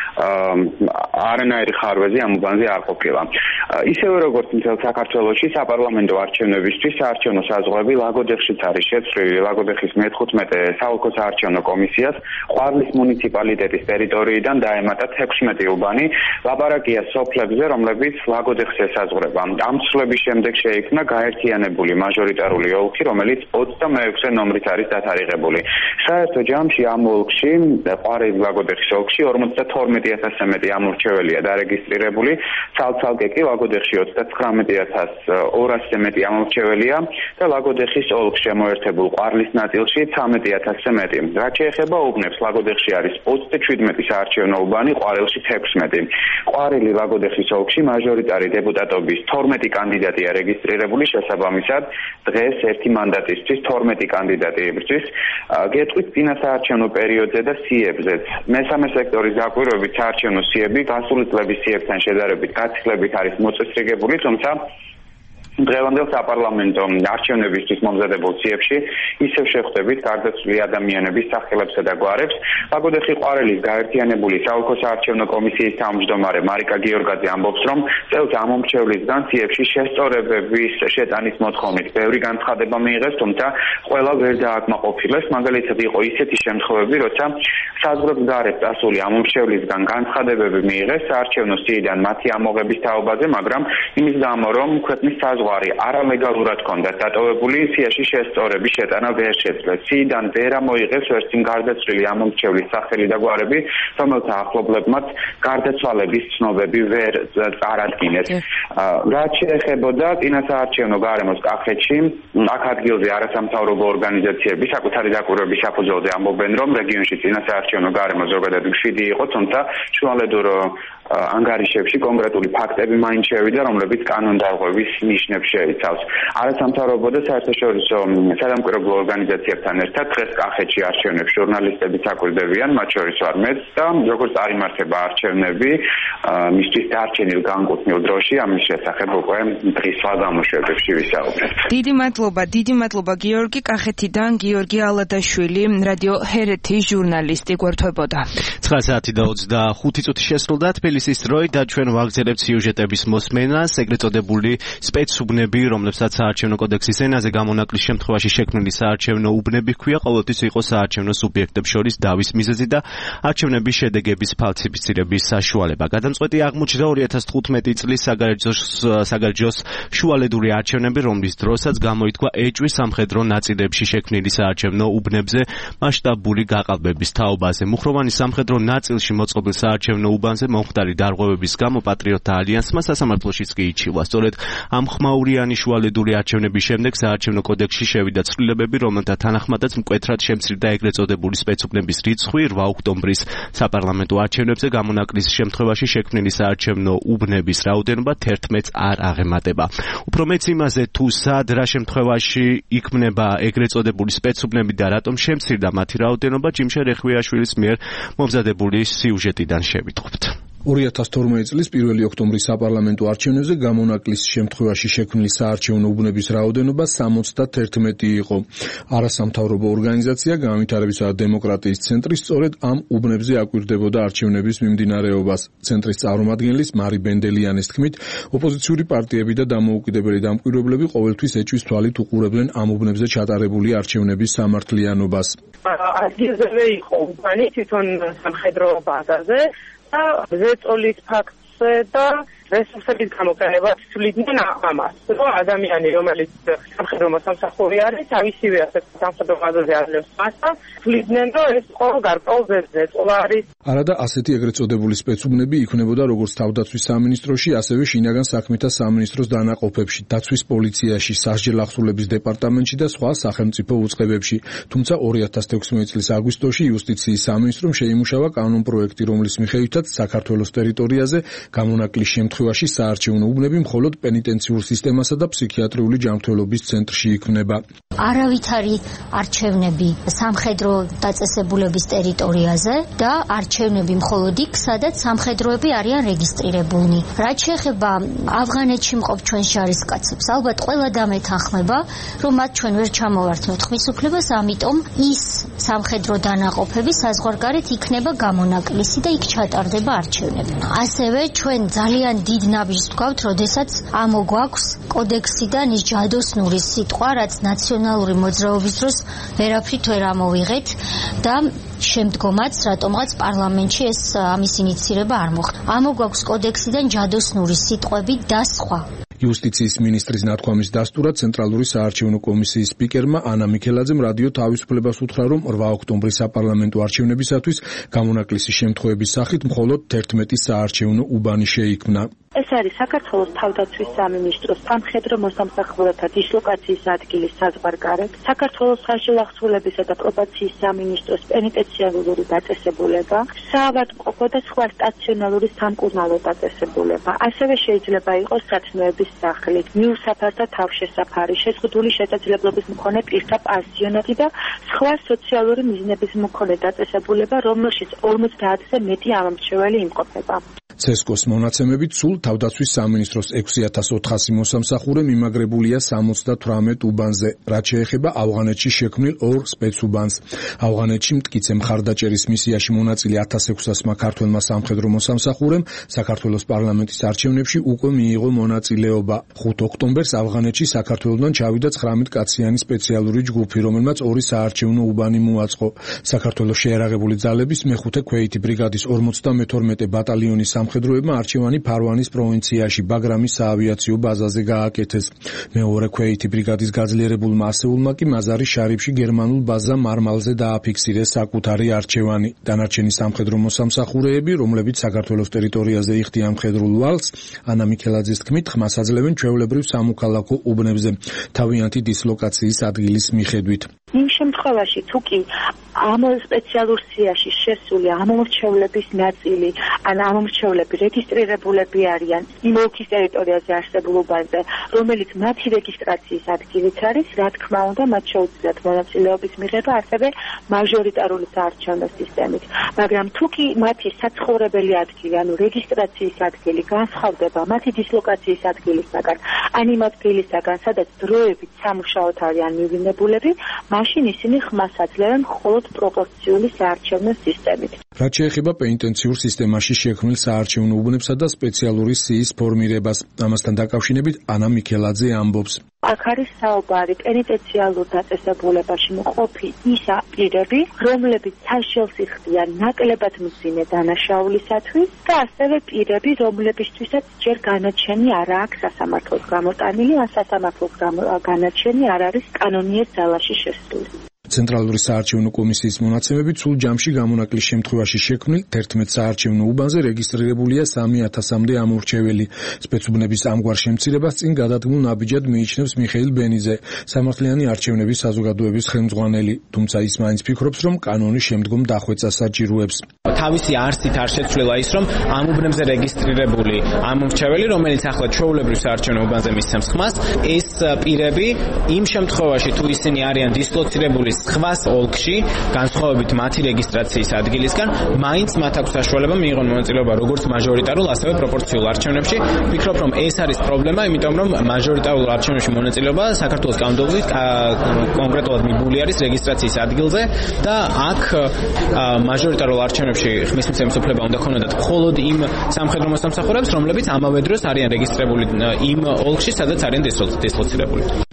არანაირი ხარვეზი ამ უბანზე არ ყოფილა. ისევე როგორც მთელ საქართველოში საპარლამენტო არჩევნებისთვის საარჩევნო საზღვრები ლაგოდეხშიც არის შეცვლილი. ლაგოდეხის მეთხუთმეტე საოლქო საარჩევნო კომისიას ყვარლის მუნიციპალიტეტის ტერიტორიიდან დაემატა თექვსმეტი უბანი. ლაპარაკია სოფლებზე, რომლებიც ლაგოდეხს ესაზღვრება. ამ ცვლების შემდეგ შეიქმნა გაერთიანებული მაჟორიტარული ოლქი, რომელიც ოცდამეექვსე ნომრით არის დათარიღებული. საერთო ჯამში ამ ოლქში, ყვარლის ლაგოდეხის ოლქში ორმოცდათორმეტი ათასზე მეტი ამორჩეველია დარეგისტრირებული, ცალ-ცალკე კი ლაგოდეხში ოცდათხრამეტი ათას ორასზე მეტი ამორჩეველია და ლაგოდეხის ოლქს შემოერთებულ ყვარლის ნაწილში ცხრამეტი ათასზე მეტი. რაც შეეხება უბნებს, ლაგოდეხში არის ოცდაშვიდმეტი საარჩევნო უბანი, ყვარელში თექვსმეტი. ყვარელი ლაგოდეხის ოლქში მაჟორიტარი დეპუტატობის თორმეტი კანდიდატია რეგისტრირებული, შესაბამისად დღეს ერთი მანდატისთვის თორმეტი კანდიდატი იბრძვის. გეტყვით წინა საარჩევნო პერიოდზე და სიებზეც. მესამე სექტორის დაკვირვებით საარჩევნო სიები გასული წლების სიებთან შედარებით გაცილებით არის მოწესრიგებული, თუმცა დღევანდელ საპარლამენტო არჩევნებისთვის მომზადებულ სიებში ისევ შეხვდებით გარდაცვლილი ადამიანების სახელებსა და გვარებს. ლაგოდეხი ყვარელის გაერთიანებული საოლქო საარჩევნო კომისიის თავმჯდომარე მარიკა გიორგაძე ამბობს, რომ წელს ამომრჩევლისგან სიებში შესწორებების შეტანის მოთხოვნით ბევრი განცხადება მიიღეს, თუმცა ყველა ვერ დააკმაყოფილეს. მაგალითად იყო ისეთი შემთხვევები, როცა საზღვრებს გარეთ წასული ამომრჩევლისგან განცხადებები მიიღეს საარჩევნო სიიდან მათი ამოღების თაობაზე, მაგრამ იმის გამო, რომ ქვეყნის საზღვარი არალეგალურად ჰქონდათ დატოვებული, სიაში შესწორების შეტანა ვერ შეძლეს. სიიდან ვერ ამოიღეს ვერც იმ გარდაცვლილი ამომრჩევლის სახელი და გვარები, რომელთა ახლობლებმაც გარდაცვალების ცნობები ვერ წარადგინეს. რაც შეეხებოდა წინა საარჩევნო გარემოს კახეთში, აქ ადგილზე არასამთავრობო ორგანიზაციები საკუთარი დაკვირვების საფუძველზე ამბობენ, რომ რეგიონში წინა საარჩევნო გარემო ზოგადად მშვიდი იყო, თუმცა შუალედურო ანგარიშებში კონკრეტული ფაქტები მაინც შევიდა, რომლებიც კანონდარღვევის ნიშნებს შეიცავს. არასამთავრობო და საერთაშორისო სადამკვირვებლო ორგანიზაციებთან ერთად დღეს კახეთში არჩევნებს ჟურნალისტები საკვირდებიან, მათ შორის ვარ მეც და როგორც წარიმართება არჩევნები, მისთვის დარჩენილ განკუთვნილ დროში ამის შესახებ უკვე დღის საგამოშვებებში ვისაუბრებთ. დიდი მადლობა, დიდი მადლობა გიორგი კახეთიდან, გიორგი ალადაშვილი, რადიო ჰერეთის ჟურნალისტი გვერდებოდა. ცხრა საათი და ოცდახუთი წუთი შესრულდა თბილისის დროით და ჩვენ ვაგრძელებთ სიუჟეტების მოსმენას, ეგრეთ წოდებული სპეცუბნები, რომლებსაც საარჩევნო კოდექსის ენაზე გამონაკლის შემთხვევაში შექმნილი საარჩევნო უბნები ჰქვია, ყოველთვის იყო საარჩევნო სუბიექტებს შორის დავის მიზეზი და არჩევნების შედეგების ფალსიფიცირების საშუალება. გადამწყვეტი აღმოჩნდა ორი ათას თხუთმეტი წლის საგარეჯოს შუალედური არჩევნები, რომლის დროსაც გამოითქვა ეჭვი სამხედრო ნაწილებში შექმნილი საარჩევნო უბნებზე მასშტაბური გაყალბების თაობაზე. მუხროვანი სამხედრო ნაწილში მოწყობილ საარჩევნო უბანზე მომხდარი დარღვევების გამო პატრიოტთა ალიანსმა სასამართლოშიც კი იჩივა. სწორედ ამ ხმაურიანი შუალედური არჩევნების შემდეგ საარჩევნო კოდექსში შევიდა ცვლილებები, რომელთა თანახმადაც მკვეთრად შემცირდა ეგრეთ წოდებული სპეცუბნების რიცხვი. რვა ოქტომბრის საპარლამენტო არჩევნებზე გამონაკლის შემთხვევაში შექმნილი საარჩევნო უბნების რაოდენობა თერთმეტს არ აღემატება. უფრო მეც იმაზე, თუ სად რა შემთხვევაში იქმნება ეგრეთ წოდებული სპეცუბნები და რატომ შემცირდა მათი რაოდენობა, ჯიმშე რეხვიაშვილის მიერ მომზადებული სიუჟეტიდან შევიტყვით. ორი ათას თორმეტი წლის პირველი ოქტომბრის საპარლამენტო არჩევნებზე გამონაკლის შემთხვევაში შექმნილი საარჩევნო უბნების რაოდენობა სამოცდათერთმეტი იყო. არასამთავრობო ორგანიზაცია განვითარებისა და დემოკრატიის ცენტრი სწორედ ამ უბნებზე აკვირდებოდა არჩევნების მიმდინარეობას. ცენტრის წარმომადგენლის მარი ბენდელიანის თქმით, ოპოზიციური პარტიები და დამოუკიდებელი დამკვირვებლები ყოველთვის ეჭვის თვალით უყურებდნენ ამ უბნებზე ჩატარებული არჩევნების სამართლიანობას. ადგილზევე იყო უბანი თვითონ სამხედრო ბაზაზე და ზეწოლის ფაქტზე და რესურსების გამოყენებას თვლიდნენ ამას, რომ ადამიანი, რომელიც სამხედრო მოსამსახური არის, თავისივე ასე სამხედრო ხაზზე აძლევს მასა, თვლიდნენ, რომ ეს ყოველ გარკვეულ ზედზე არის. არადა ასეთი ეგრეთ წოდებული სპეცუბნები იქმნებოდა როგორც თავდაცვის სამინისტროში, ასევე შინაგან საქმეთა სამინისტროს დანაყოფებში, დაცვის პოლიციაში, სასჯელ ახსულების დეპარტამენტში და სხვა სახელმწიფო უწყებებში. თუმცა ორი ათას თექვსმეტი წლის აგვისტოში იუსტიციის სამინისტრომ შეიმუშავა კანონპროექტი, რომლის მიხედვითაც საქართველოს ტერიტორიაზე გამონაკლის შემთხვევაში საარჩევნო უბნები მხოლოდ პენიტენციურ სისტემასა და ფსიქიატრიული ჯანმრთელობის ცენტრში იქმნება. არავითარი არჩევნები სამხედრო დაწესებულების ტერიტორიაზე და არჩევნები მხოლოდ იქ, სადაც სამხედროები არიან რეგისტრირებულნი. რაც შეეხება ავღანეთში მყოფ ჩვენ ჯარისკაცებს, ალბათ ყველა დამეთანხმება, რომ მათ ჩვენ ვერ ჩამოვართმევთ ხმის უფლებას, ამიტომ ის სამხედრო დანაყოფები საზღვარგარეთ იქნება გამონაკლისი და იქ ჩატარდება არჩევნები. ასევე ჩვენ ძალიან დიდ ნაბიჯს ვდგავთ, როდესაც ამოგვაქვს კოდექსიდან ის ჯადოსნური სიტყვა, რაც ნაციონალური მოძრაობის დროს ვერაფრით ვერ ამოვიღეთ და შემდგომაც რატომღაც პარლამენტში ეს ამის ინიციირება არ მოხდა. ამოგვაქვს კოდექსიდან ჯადოსნური სიტყვები და სხვა. იუსტიციის მინისტრის ნათქვამის დასტურად ცენტრალური საარჩევნო კომისიის სპიკერმა ანა მიქელაძემ რადიო თავისუფლებას უთხრა, რომ რვა ოქტომბრის საპარლამენტო არჩევნებისათვის გამონაკლისის შემთხვევების სახით მხოლოდ თერთმეტი საარჩევნო უბანი შეიქმნა. ეს არის საქართველოს თავდაცვის სამინისტროს სამხედრო მოსამსახურეთა დისლოკაციის ადგილის საზღვარგარეთ, საქართველოს სასჯელ ახსულებისა და პრობაციის სამინისტროს პენიტენციარული დაწესებულება, საავადმყოფო და სხვა სტაციონარული სამკურნალო დაწესებულება. ასევე შეიძლება იყოს სათნოების სახლი, მიუსაფართა თავშესაფარი, შეზღუდული შესაძლებლობის მქონე პირთა პანსიონატი და სხვა სოციალური მიზნების მქონე დაწესებულება, რომელშიც ორმოცდაათზე მეტი ამომრჩეველი იმყოფება. ცესკოს მონაცემებით სულ თავდაცვის სამინისტროს ექვსი ათას ოთხასი მოსამსახურე მიმაგრებულია სამოცდათვრამეტ უბანზე, რაც შეეხება ავღანეთში შექმნილ ორ სპეცუბანს. ავღანეთში მტკიცე მხარდაჭერის მისიაში მონაწილე ათას ექვსასმა ქართველმა სამხედრო მოსამსახურემ საქართველოს პარლამენტის არჩევნებში უკვე მიიღო მონაწილეობა. ხუთ ოქტომბერს ავღანეთში საქართველოსთან ჩავიდა ცხრამეტ კაციანი სპეციალური ჯგუფი, რომელმაც ორი საარჩევნო უბანი მოაწყო. საქართველოს შეიარაღებული ძალების მეხუთე ქვეითი ბრიგადის ორმოცდამეთორმეტე ბატალიონის სამხედროებმა არჩევანი ფარვანის პროვინციაში ბაგრამის საავიაციო ბაზაზე გააკეთეს. მეორე ქვეითი ბრიგადის გაძლიერებულმა ასეულმა კი მაზარის შარიფში გერმანულ ბაზა მარმალზე დააფიქსირეს საკუთარი არჩევანი. დანარჩენი სამხედრო მოსამსახურეები, რომლებიც საქართველოს ტერიტორიაზე იხდიან მხედრულ ვალს, ანა მიქელაძის თქმით, ხმას აძლევენ ჩვეულებრივ სამოქალაქო უბნებზე, თავიანთი დისლოკაციის ადგილის მიხედვით. იმ შემთხვევაში, თუ კი ამ სპეციალურ სიაში შესული ამომრჩევლების ნაწილი, ან ამომრჩევლები რეგისტრირებულები არიან იმ ოლქის ტერიტორიაზე არსებულ უბანზე, რომელიც მათი რეგისტრაციის ადგილიც არის, რა თქმა უნდა, მათ შეუძლიათ მონაწილეობის მიღება ასევე მაჟორიტარული საარჩევნო სისტემით. მაგრამ თუ კი მათი საცხოვრებელი ადგილი, ანუ რეგისტრაციის ადგილი განსხვავდება მათი დისლოკაციის ადგილისაგან, ან იმ ადგილისაგან, სადაც დროებით სამუშაოდ არიან მივინებულები, მაშინ ისინი ხმას აძლევენ მხოლოდ პროპორციული საარჩევნო სისტემით. რაც შეეხება პენიტენციურ სისტემაში შექმნილ საარჩევნო უბნებსა და სპეციალური სიის ფორმირებას, ამასთან დაკავშირებით ანა მიქელაძე ამბობს. აქ არის საუბარი პენიტენციალურ დაწესებულებაში მყოფი ის პირები, რომლებიც სასჯელს იხდიან ნაკლებად მძიმე დანაშაულისათვის და ასევე პირები, რომლებისთვისაც ჯერ განაჩენი არ აქვს სასამართლოს გამოტანილი, ან სასამართლოს განაჩენი არ არის კანონიერ ძალაში შესული. ცენტრალური საარჩევნო კომისიის მონაცემებით სულ ჯამში გამონაკლის შემთხვევაში შექმნილ თერთმეტ საარჩევნო უბანზე რეგისტრირებულია სამი ათასამდე ამორჩეველი. სპეცუბნების ამგვარ შემცირებას წინ გადადგმულ ნაბიჯად მიიჩნევს მიხეილ ბენიძე, სამართლიანი არჩევნების საზოგადოების ხელმძღვანელი, თუმცა ის მაინც ფიქრობს, რომ კანონი შემდგომ დახვეწას საჭიროებს. თავისი არსით არ შეცვლილა ის, რომ ამ უბნებზე რეგისტრირებული ამორჩეველი, რომელიც ახლა ჩვეულებრივ საარჩევნო უბანზე მისცემს ხმას, ეს პირები იმ შემთხვევაში, თუ ისინი არიან დისლოცირებული სხვას ოლქში, განსხვავებით მათი რეგისტრაციის ადგილისგან, მაინც მათ აქვს საშუალება მიიღონ მონაწილეობა როგორც მაჟორიტარულ, ასევე პროპორციულ არჩევნებში. ვფიქრობ, რომ ეს არის პრობლემა, იმიტომ რომ მაჟორიტარულ არჩევნებში მონაწილეობა საქართველოს კანონმდებლობით კონკრეტულად მიბული არის რეგისტრაციის ადგილზე და აქ მაჟორიტარულ არჩევნებში ხმის მიცემის უფლება უნდა ქონოდათ მხოლოდ იმ სამხედრო მოსამსახურეებს, რომლებიც ამავე დროს არიან რეგისტრირებული იმ ოლქში, სადაც არიან დისლოცირებული.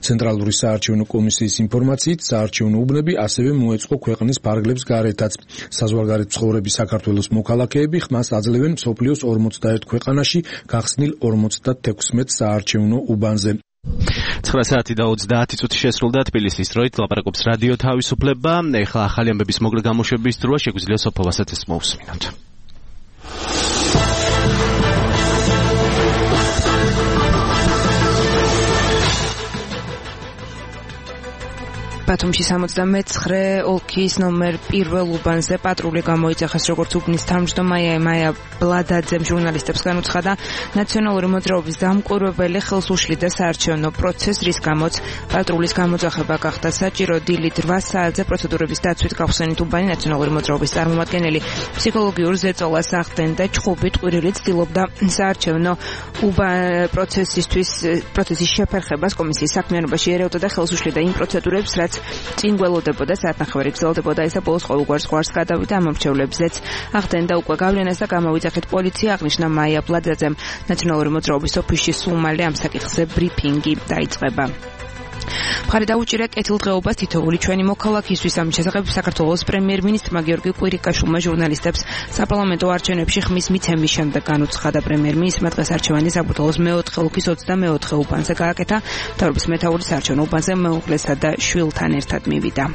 ცენტრალური საარჩევნო კომისიის ინფორმაციით, საარჩევნო უბნები ასევე მოეწყო ქვეყნის ფარგლებს გარეთაც. საზღვარგარეთ მცხოვრები საქართველოს მოქალაქეები ხმას აძლევენ მსოფლიოს ორმოცდაერთ ქვეყანაში გახსნილ ორმოცდათექვსმეტ საარჩევნო უბანზე. ცხრა საათი და ოცდაათი წუთი შესრულდა თბილისის დროით ლაპარაკობს რადიო თავისუფლება. ეხლა ახალი ამბების მოკლე გამოშვების დროა, შეგვიძლია სოფოვასაც ეს მოусმინოთ. ბათუმში სამოცდამეცხრე ოლქის ნომერ პირველ უბანზე პატრული გამოიძახეს, როგორც უბნის თავმჯდომარე მაია ბლადაძემ ჟურნალისტებს განუცხადა, ნაციონალური მოძრაობის დამკვირვებელი ხელს უშლიდა საარჩევნო პროცესს, რის გამოც პატრულის გამოძახება გახდა საჭირო. დილით რვა საათზე პროცედურების დაცვით გავხსენით უბანი ნაციონალური მოძრაობის წარმომადგენელი ფსიქოლოგიურ ზეწოლას ახდენდა, ჩხუბით ყვირილი ცდილობდა საარჩევნო პროცესისთვის პროცესის შეფერხებას კომისიის საქმიანობაში ერეოდა და ხელს უშლიდა იმ პროცედურებს, რაც წინ გველოდებოდა, საათნახევარი გრძელდებოდა ეს და ბოლოს ყოველგვარ ზღვარს გადავიდა. ამომრჩევლებზეც ახდენდა უკვე გავლენას და გამოვიძახეთ პოლიცია, აღნიშნა მაია ბლადაძემ. ნაციონალური მოძრაობის ოფისში სულ მალე ამ საკითხზე ბრიფინგი დაიწყება. მხარი დაუჭირა კეთილდღეობას თითოეული ჩვენი მოქალაქისთვის. ამის შესახებ საქართველოს პრემიერ-მინისტრმა გიორგი კვირიკაშვილმა ჟურნალისტებს საპარლამენტო არჩევნებში ხმის მიცემის შემდეგ განუცხადა. პრემიერ-მინისტრმა დღეს არჩევანი საქართველოს მეოთხე ოლქის ოცდამეოთხე უბანზე გააკეთა. მთავრობის მეთაური საარჩევნო უბანზე მეუღლესა და შვილთან ერთად მივიდა.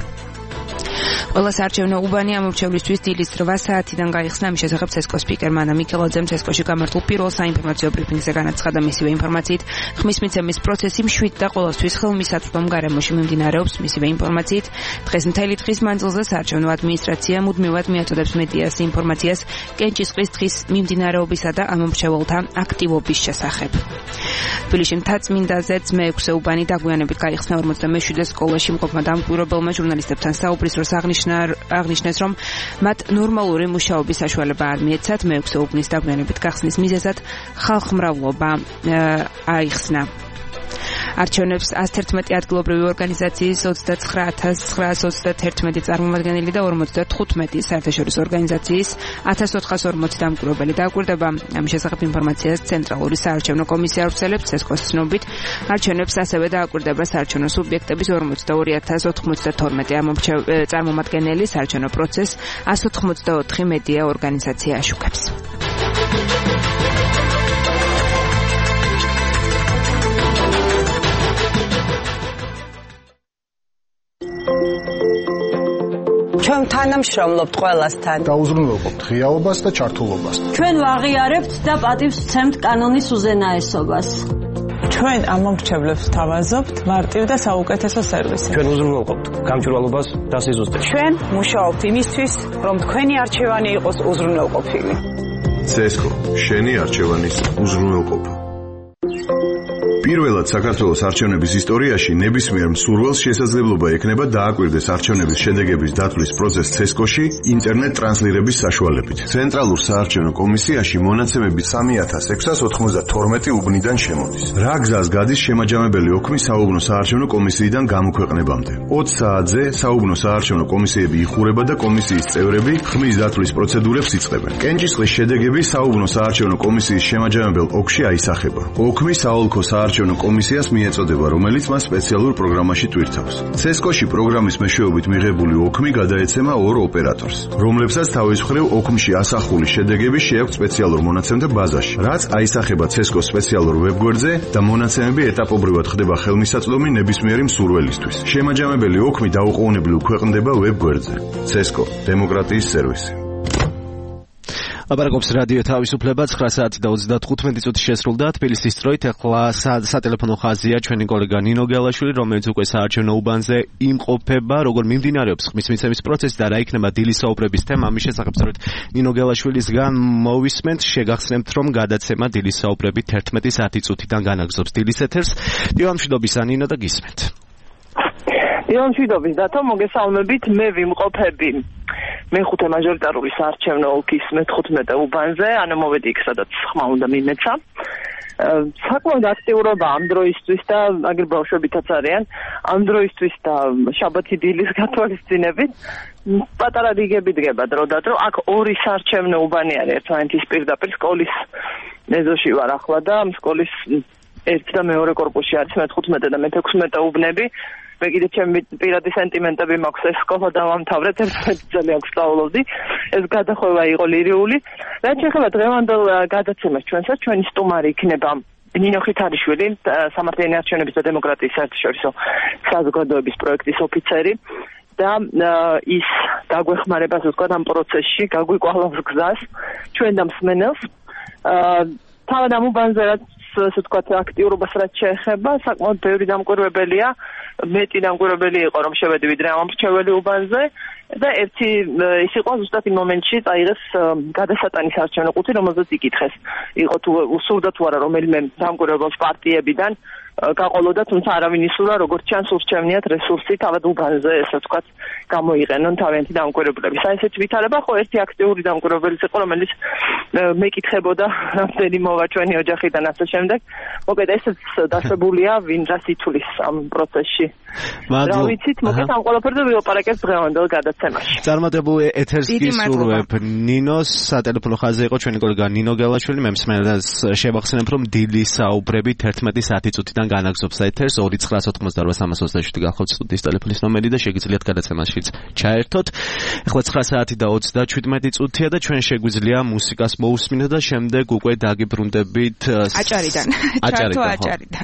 ყველა საარჩევნო უბანი ამომრჩევლისთვის დილის რვა საათიდან გაიხსნა. ამის შესახებ ცესკოს სპიკერმა ანა მიქელაძემ ცესკოში გამართულ პირველ საინფორმაციო ბრიფინგზე განაცხადა. მისივე ინფორმაციით, ხმის მიცემის პროცესი მშვიდ და ყოველთვის ხელმისაწვდომ გარემოში მიმდინარეობს. მისივე ინფორმაციით, დღეს მთელი დღის მანძილზე საარჩევნო ადმინისტრაცია მუდმივად მიაწოდებს მედიას ინფორმაციას კენჭისყრის დღის მიმდინარეობისა და ამომრჩეველთა აქტივობის შესახებ. თბილისში მთაწმინდაზეც მეექვსე უბანი დაგვიანებით გაიხსნა. ორმოცდამეშვიდე სკოლაში მყოფმა დამკვირვებელმა ჟურნალისტებთან საუბრის დროს აღნიშნეს, რომ მათ ნორმალური მუშაობის საშუალება არ მიეცათ. მეექვსე უბნის დაგვიანებით გახსნის მიზეზად ხალხმრავლობა აიხსნა. არჩევნებს ასი თერთმეტი ადგილობრივი ორგანიზაციის ოცდაცხრა ათას ცხრაას ოცდაათერთმეტი წარმომადგენელი და ორმოცდათხუთმეტი საერთაშორისო ორგანიზაციის ათას ოთხას ორმოცი დამკვირვებელი დააკვირდება. ამის შესახებ ინფორმაციას ცენტრალური საარჩევნო კომისია ავრცელებს. ცესკოს ცნობით, არჩევნებს ასევე დააკვირდება საარჩევნო სუბიექტების ორმოცდაორი ათას ოთხმოცდათორმეტი წარმომადგენელი. საარჩევნო პროცესს ასი ოთხმოცდაოთხი მედია ორგანიზაცია აშუქებს. ჩვენ თანამშრომლობთ ყველასთან. დაუზრუნველყოფთ ღიაობას და ჩართულობას. ჩვენ ვაღიარებთ და პატივს ვცემთ კანონის უზენაესობას. ჩვენ ამომრჩევლებს თავაზობთ მარტივ და საუკეთესო სერვისი. ჩვენ უზრუნველყოფთ გამჭვირვალობას და სიზუსტეს. ჩვენ მუშაობთ იმისთვის, რომ თქვენი არჩევანი იყოს უზრუნველყოფილი. ცესკო, შენი არჩევანის უზრუნველყოფა. პირველად საქართველოს არჩევნების ისტორიაში ნებისმიერ მსურველს შესაძლებლობა ექნება დააკვირდეს არჩევნების შედეგების დათვლის პროცესს ცესკოში ინტერნეტ ტრანსლირების საშუალებით. ცენტრალურ საარჩევნო კომისიაში მონაცემები სამი ათას ექვსას ოცდათორმეტი უბნიდან შემოდის. რა გზას გადის შემაჯამებელი ოქმი საუბნო საარჩევნო კომისიიდან გამოქვეყნებამდე? ოცი საათზე საუბნო საარჩევნო კომისიები იხურება და კომისიის წევრები ხმის დათვლის პროცედურებს იწყებენ. კენჭისყრის შედეგები საუბნო საარჩევნო კომისიის შემაჯამებელ ოლქში აისახება. ოქმი საოლქო საარჩევნო კომისიას მიეწოდება, რომელიც მას სპეციალურ პროგრამაში ტვირთავს. ცესკოში პროგრამის მეშვეობით მიღებული ოქმი გადაეცემა ორ ოპერატორს, რომლებსაც თავის მხრივ ოქმში ასახული შედეგები შეაქვთ სპეციალურ მონაცემთა ბაზაში, რაც აისახება ცესკოს სპეციალურ ვებგვერდზე და მონაცემები ეტაპობრივად ხდება ხელმისაწვდომი ნებისმიერი მსურველისთვის. შემაჯამებელი ოქმი დაუყოვნებლივ ქვეყნდება ვებგვერდზე. ცესკო, დემოკრატიის სერვისი. ლაპარაკობს რადიო თავისუფლება. ცხრა საათი და ოცდათხუთმეტი წუთი შესრულდა თბილისის დროით. ახლა სატელეფონო ხაზია ჩვენი კოლეგა ნინო გელაშვილი, რომელიც უკვე საარჩევნო უბანზე იმყოფება. როგორ მიმდინარეობს ხმის მიცემის პროცესი და რა იქნება დილის საუბრების თემა? ამის შესახებ სწორედ ნინო გელაშვილისგან მოვისმენთ. შეგახსნებთ, რომ გადაცემა დილის საუბრები თერთმეტი საათი წუთიდან განაგზობს დილის ეთერს. დილამშვიდობისა ნინო და გისმენთ. დილამშვიდობის დათო, მოგესალმებით. მე ვიმყოფები მეხუთე მაჟორიტარული საარჩევნო ოლქის მეთხუთმეტე უბანზე, ანუ მოვედი იქ, სადაც ხმა უნდა მიმეცა. საკმაოდ აქტიურობა ამ დროისთვის და აგერ ბავშვებითაც არიან ამ დროისთვის და შაბათი დილის გათვალისწინებით პატარა რიგები დგება დრო და დრო. აქ ორი საარჩევნო უბანი არის ერთმანეთის პირდაპირ სკოლის ეზოში ვარ ახლა და სკოლის ერთ და მეორე корпуსში არის მეთოთხმეტე და მეთექვსმეტე უბნები. მე კიდე ჩემი პირადი სენტიმენტები მაქვს, ეს სკოლა დავამთავრეთ, ერთ წელი აქვს სწავლობდი. ეს გადახვევა იყო ლირიული. რაც შეეხება დღევანდელ გადაცემას ჩვენსაც, ჩვენი სტუმარი იქნება ნინო ხითარიშვილი, სამართლიანი არჩევნების და დემოკრატიის საერთაშორისო საზოგადოების პროექტის ოფიცერი და ის დაგვეხმარება, ასე ვთქვათ, ამ პროცესში, გაგვიკვალავს გზას ჩვენ და მსმენელს. თავად ამ უბანზე რაც ასე ვთქვათ, აქტიურობას რაც შეეხება, საკმაოდ ბევრი დამკვირვებელია, მეტი დამკვირვებელი იყო, რომ შევედი ვიდრე ამ მრჩეველი უბანზე და ერთი ის იყო ზუსტად იმ მომენტში წაიღეს გადასატანის არჩევნო ყუთი, რომელზეც იკითხეს. იყო თუ უსურდა თუ არა რომელიმე დამკვირვებელს პარტიებიდან გაყოლოდა, თუმცა არავინ ისურვა, როგორც ჩანს ურჩევნიათ რესურსი თავად უბანზე, ესე ვთქვათ, გამოიყენონ თავიანთი დამკვირვებლები. საერთოდ ვითარება ხო ერთი აქტიური დამკვირვებელიც იყო, რომელიც მეკითხებოდა რამდენი მოვა ჩვენი ოჯახიდან ასე შემდეგ. მოკლედ ესეც დაშვებულია, ვინ რას ითulis ამ პროცესში. რა ვიცით, მოკლედ ამ ყველაფერზე ვილაპარაკებთ დღევანდელ გადაცემაში. წარმატებულ ეთერს გისურვებ. ნინოს სატელეფონო ხაზზე იყო ჩვენი კოლეგა ნინო გელაშვილი, მე მსმენელს შევახსენებ, რომ დილის საუბრებით ერთმეტი საათი წუთიდან განაგზობს ეთერს ორი ცხრა ოცდაოთხმოცდაოთხ სამას ოცდაშვიდი გახლავთ სტუდიის ტელეფონის ნომერი და შეგიძლიათ გადაცემაშიც ჩაერთოთ. ახლა ცხრა საათი და ოცდაჩვიდმეტი წუთია და ჩვენ შეგვიძლია მუსიკას მოусმინოთ და შემდეგ უკვე დაგიბრუნდებით აჭარიდან. ჩართო აჭარიდან.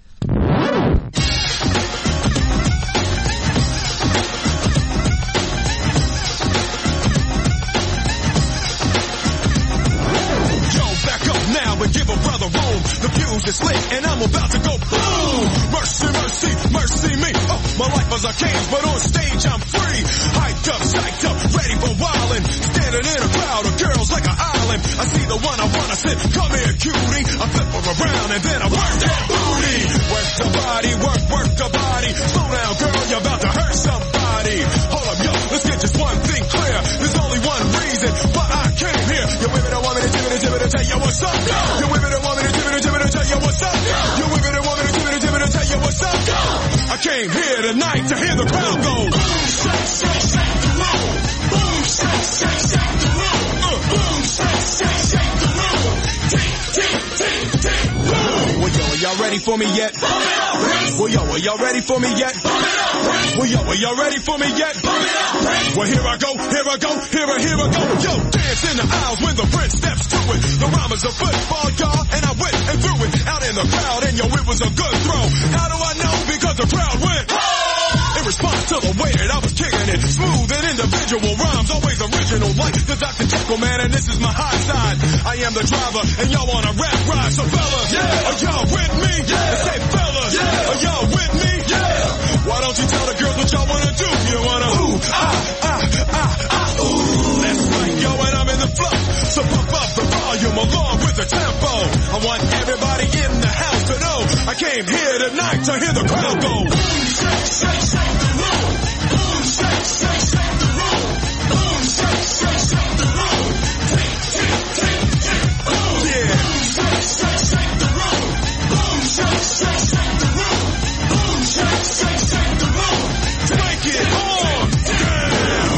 And give a brother room. The fuse is lit and I'm about to go boom. Mercy, mercy, mercy me. Oh, my life was a cage, but on stage I'm free. Hyped up, psyched up, ready for wildin'. Standing in a crowd of girls like an island. I see the one I wanna sit. Come here, cutie. I flip her around and then I work that booty. Work the body, work, work the body. Slow down, girl, you're about to hurt somebody. Hold up, yo, let's get just one thing clear. There's only one reason why I came here. You women don't want me to give it, give it, tell you what's up. You women don't want me to give it, give it, tell you what's up. You women don't want me to give it, give it, tell you what's up. I came here tonight to hear the crowd go. Boom, shake, shake, shake the room. Boom, shake, shake, shake the room. Boom, shake, shake, shake the room. Tick, tick, tick, tick, boom. Well, yo, are y'all ready for me yet? Well, yo, are y'all ready for me yet? Well, yo, are y'all ready for me yet? Well, here I go, here I go, here I, here I go. Yo, dance in the aisles when the prince steps to it. The rhyme is a football, y'all, and I went and threw it out in the crowd, and yo, it was a good throw. How do I know? Because the crowd went, oh! In response to the way that I was kicking it, smooth and individual rhymes, always original, like the Doctor Jekyll man, and this is my high side. I am the driver, and y'all want a rap ride, so fellas, yeah. Are y'all with me? Yeah. Say fellas, yeah. Are y'all with me? Yeah. Why don't you tell the girls what y'all wanna do? You wanna ooh, ah, ah, ah, ah, ooh. That's right, yo, and I'm in the flow. So pump up the volume along with the tempo. I want everybody in the house to know I came here tonight to hear the crowd go. Boom, shake, shake, shake the room. Boom, shake, shake, shake the room. Boom, shake, shake, shake the room. Tick, tick, tick, tick, boom. Yeah. Boom, shake, shake, shake the room. Boom, shake, shake, shake the room. Boom, shake, shake, shake the room. Take it on down.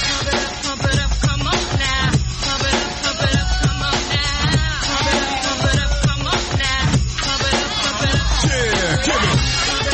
Pump it up, come on now. Pump it up, pump it up, come on now. Pump it up, pump it up, come on now. Pump it up, pump it up. Yeah, give it.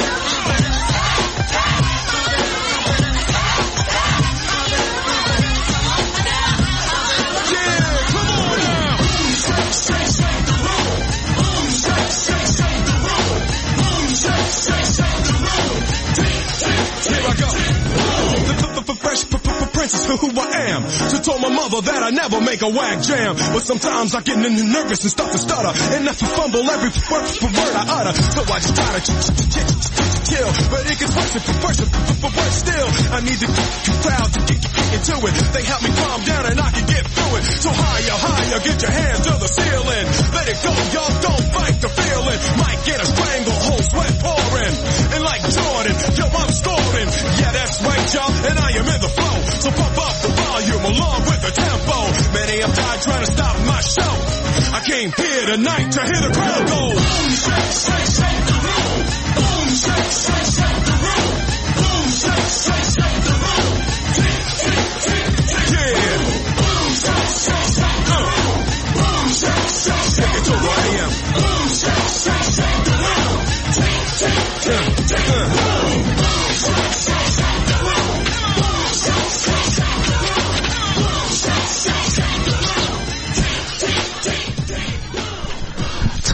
Who I am, to told my mother that I never make a whack jam. But sometimes I get nervous and start to stutter, and if I fumble every word for word I utter, so I just try to chill. But it gets worse for worse for worse still. I need the crowd to get into it. They help me calm down and I can get through it. So higher, higher, get your hands to the ceiling. Let it go, y'all, don't fight the feeling. Might get a stranglehold, sweat pouring, and like Jordan, yo, I'm scoring. Yeah, that's right, y'all, and I am in the flow. So pump up the volume along with the tempo. Many have died trying to stop my show. I came here tonight to hear the crowd go. Boom, shake, shake, shake the room. Boom, shake, shake, shake the room. Boom, shake, shake, shake the room. Tick, tick, tick, tick, yeah. Boom, shake, shake, shake the room. Boom, shake, shake, shake the room. Take it to where I am. Boom, shake, shake, shake the room.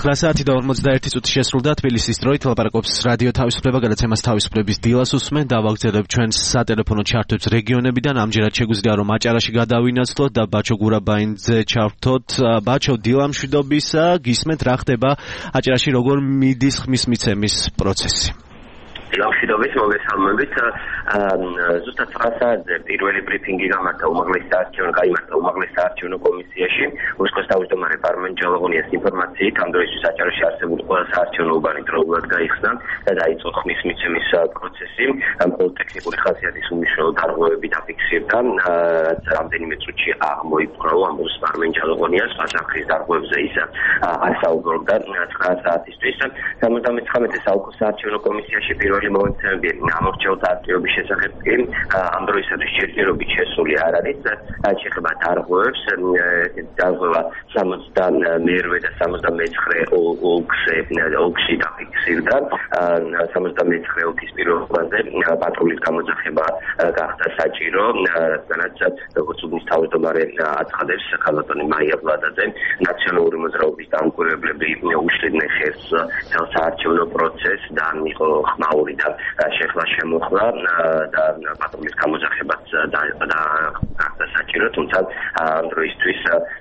ცხრა საათი და ორმოცდაერთი წუთი შესრულდა თბილისის დროით ლაპარაკობს რადიო თავისუფლება გადაცემას თავისუფლების დილას უსმენ და ვაგრძელებ ჩვენს სატელეფონო ჩართვებს რეგიონებიდან ამჯერად შეგვიძლია რომ აჭარაში გადავინაცვლოთ და ბაჩო გურაბაინძე ჩავთოთ ბაჩო დილა მშვიდობისა გისმენთ რა ხდება აჭარაში როგორ მიდის ხმის მიცემის პროცესი ლავშიდობის მოგესალმებით ზუსტად ცხრა საათზე პირველი ბრიფინგი გამართა უმაღლეს საარჩევნო გაიმართა უმაღლეს საარჩევნო კომისიაში უსკოს თავმჯდომარე პარლამენტ ჯალაღონიას ინფორმაციით ამ დროისთვის აჭარაში არსებული ყველა საარჩევნო უბანი დროულად გაიხსნა და დაიწყო ხმის მიცემის პროცესი მხოლოდ ტექნიკური ხასიათის უმნიშვნელო დარღვევები დაფიქსირდა რამდენიმე წუთში აღმოიფხვრა ამბობს პარლამენტ ჯალაღონიას ფასახის დარღვევებზე ის არ საუბრობდა ცხრა საათისთვის სამოცდამეცხრამეტე საუკო საარჩევნო კომისიაში პირველი მომცემები ამორჩეულთა აქტივობის შესახებ კი ამ დროისათვის ჯერჯერობით შესული არ არის შეეხება დარღვევებს დარღვევა სამოცდამეერვე და სამოცდამეცხრე ოლქზე ოლქში დაფიქსირდა სამოცდამეცხრე ოლქის პირობაზე პატრულის გამოძახება გახდა საჭირო რადგანაც როგორც უბნის თავმჯდომარე აცხადებს ქალბატონი მაია ვლადაძე ნაციონალური მოძრაობის დამკვირვებლები უშლიდნენ ხელს საარჩევნო პროცესს და იყო ხმაური და შეხლა შემოხლა და პატრულის გამოძახებაც და გახდა საჭირო თუმცა ამ დროისთვის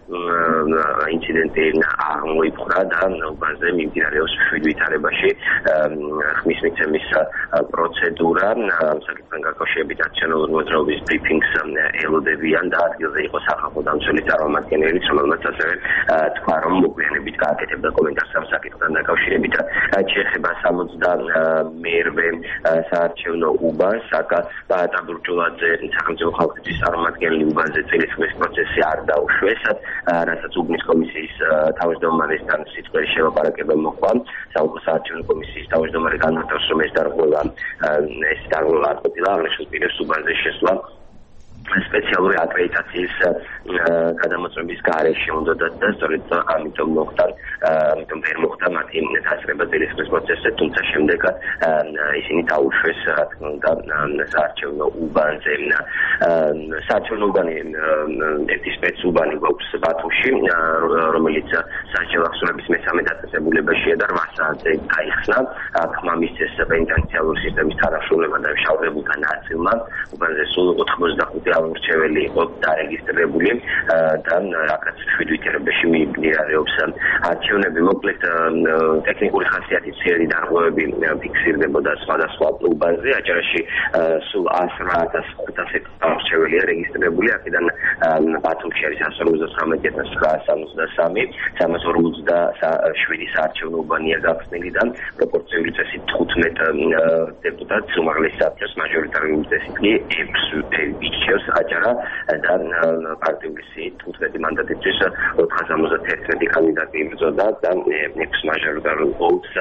ინციდენტი აღმოიფხვრა და უბანზე მიმდინარეობს შვიდ ვითარებაში ხმის მიცემის პროცედურა ამ საკითხთან გაკავშირებით ნაციონალური მოძრაობის ბრიფინგს ელოდებიან და ადგილზე იყო სახალხო დამცველის წარმომადგენელიც რომელმაც ასევე თქვა რომ მოგვიანებით გააკეთებდა კომენტარს ამ საკითხთან დაკავშირებით შეეხება სამოცდამეერვე საარჩევნო უბანს აკა ტაბურჯულაძე სახელმწიფო ხალხის წარმომადგენელი უბანზე წელიწადის პროცესი არ დაუშვეს რასაც უბნის კომისიის თავმჯდომარესთან სიტყვიერი შელაპარაკება მოხდა საუკო საარჩევნო კომისიის თავმჯდომარე განმარტავს რომ ეს დარღვევა ეს დარღვევა არ ყოფილა აღნიშნულ პირებს უბანზე შესვლა სპეციალური აკრედიტაციის გადამოწმების გარეშე უნდა და სწორედ ამიტომ მოხდა ამიტომ ვერ მოხდა მათი დასწრება წელიწადის პროცესზე თუმცა შემდეგ ისინი დაუშვეს რა თქმა უნდა საარჩევნო უბანზე საარჩევნო უბანი ერთი სპეცუბანი გვაქვს ბათუმში რომელიც საარჩევნო ახსნების მესამე დაწესებულებაშია და რვა საათზე გაიხსნა ხმა მისცეს პენიტენციალური სისტემის თანამშრომლებმა და მშავდებულთა ნაწილმა უბანზე სულ ოთხმოცდახუთი ამორჩეველი იყო დარეგისტრირებული და რაკაც შვიდ ვითარებაში მიმდინარეობს არჩევნები მოკლედ ტექნიკური ხასიათის ძლიერი დარღვევები ფიქსირდებოდა სხვადასხვა უბანზე აჭარაში სულ ათას ათასი ამორჩეველია რეგისტრირებული აქედან ბათუმში არის εκατს ორმოცდათვრამეტი ათას ცხრაასი სამოცდასამი სამას ორმოცდაშვიდი საარჩევნო უბანია გახსნილი და პროპორციული წესით თხუთმეტ დეპუტატს უმაღლეს საარჩევნოს მაჟორიტარული წესით კი ექვსი ირჩევს აჭარა და პარტიული სიით თხუთმეტი მანდატისთვის ოთხას ორმოცდაერთმეტი კანდიდატი იბრძოდა და ექვსი მაჟორიტარულ ოლქს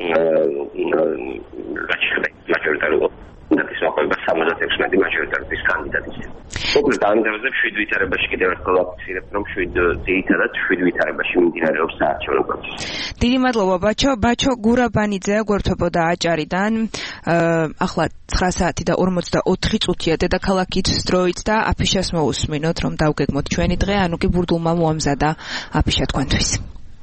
მაჟორიტარულ ოლქს ახლა სამოცდაექვსმეტი მაჟორიტარის კანდიდატის. მოკლედ ამ დროზე შვიდ ვითარებაში კიდევ ერთხელ ვაფიქსირებ რომ შვიდ ძირითადად შვიდ ვითარებაში მიმდინარეობს საარჩევნო პროცესი. დიდი მადლობა ბაჩო ბაჩო გურაბანიძე გვერდთვებოდა აჭარიდან ახლა ცხრა საათი და ორმოცდაოთხი წუთია დედაქალაქით დროით და აფიშას მოусმინოთ რომ დავგეგმოთ ჩვენი დღე ანუ კი ბურდულმა მოამზადა აფიშა თქვენთვის.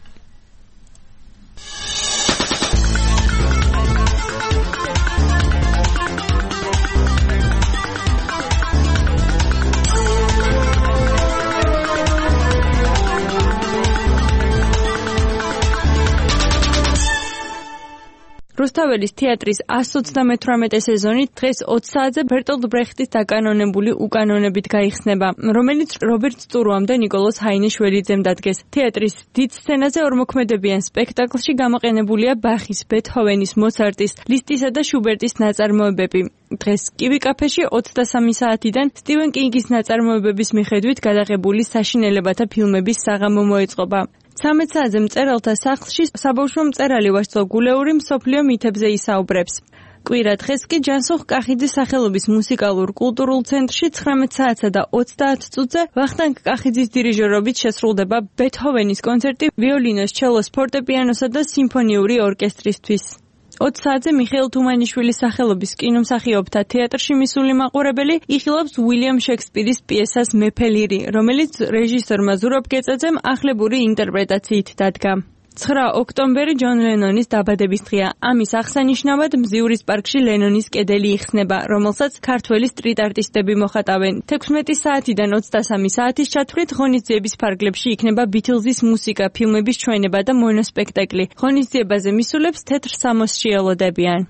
რუსთაველის თეატრის εκას ოცდამეთვრამეტე სეზონი დღეს ოცი საათზე ბერტოლდ ბრეხტის დაკანონებული უკანონებით გაიხსნება, რომელიც რობერტ სტურუამ და ნიკოლოზ ჰაინეშვილიძემ დადგეს. თეატრის დიდ სცენაზე ორმოქმედებიან სპექტაკლში გამოყენებულია ბახის, ბეთჰოვენის, მოცარტის, ლისტისა და შუბერტის ნაწარმოებები. დღეს კივი კაფეში ოცდასამი საათიდან სტივენ კინგის ნაწარმოებების მიხედვით გადაღებული საშინელებათა ფილმების საღამო მოეწყობა. ცამეტ საათზე მწერალთა სახლში საბავშვო მწერალი ვაჩსლავ გულეური მსოფლიო მითებზე ისაუბრებს. კვირა დღეს კი ჯანსუღ კახიძის სახელობის მუსიკალურ კულტურულ ცენტრში ცხრამეტ საათსა და ოცდაათ წუთზე ვახტანგ კახიძის დირიჟორობით შესრულდება ბეთჰოვენის კონცერტი ვიოლინოს, ჩელოს, ფორტეპიანოსა და სიმფონიური ორკესტრისთვის. ოცი საათზე მიხეილ თუმანიშვილის სახელობის კინომსახიობთა თეატრში მისული მაყურებელი იხილავს უილიამ შექსპირის პიესას მეფე ლირი, რომელიც რეჟისორმა ზურაბ გეწეძემ ახლებური ინტერპრეტაციით დადგა. ცხრა ოქტომბერი ჯონ ლენონის დაბადების დღეა. ამის აღსანიშნავად მზიურის პარკში ლენონის კედელი იხსნება, რომელსაც ქართველი სტრიტ არტისტები მოხატავენ. თექვსმეტი საათიდან ოცდასამი საათის ჩათვლით ღონისძიების ფარგლებში იქნება ბითლზის მუსიკა, ფილმების ჩვენება და მონოსპექტაკლი. ღონისძიებაზე მისულებს თეთრ სამოსში ელოდებიან.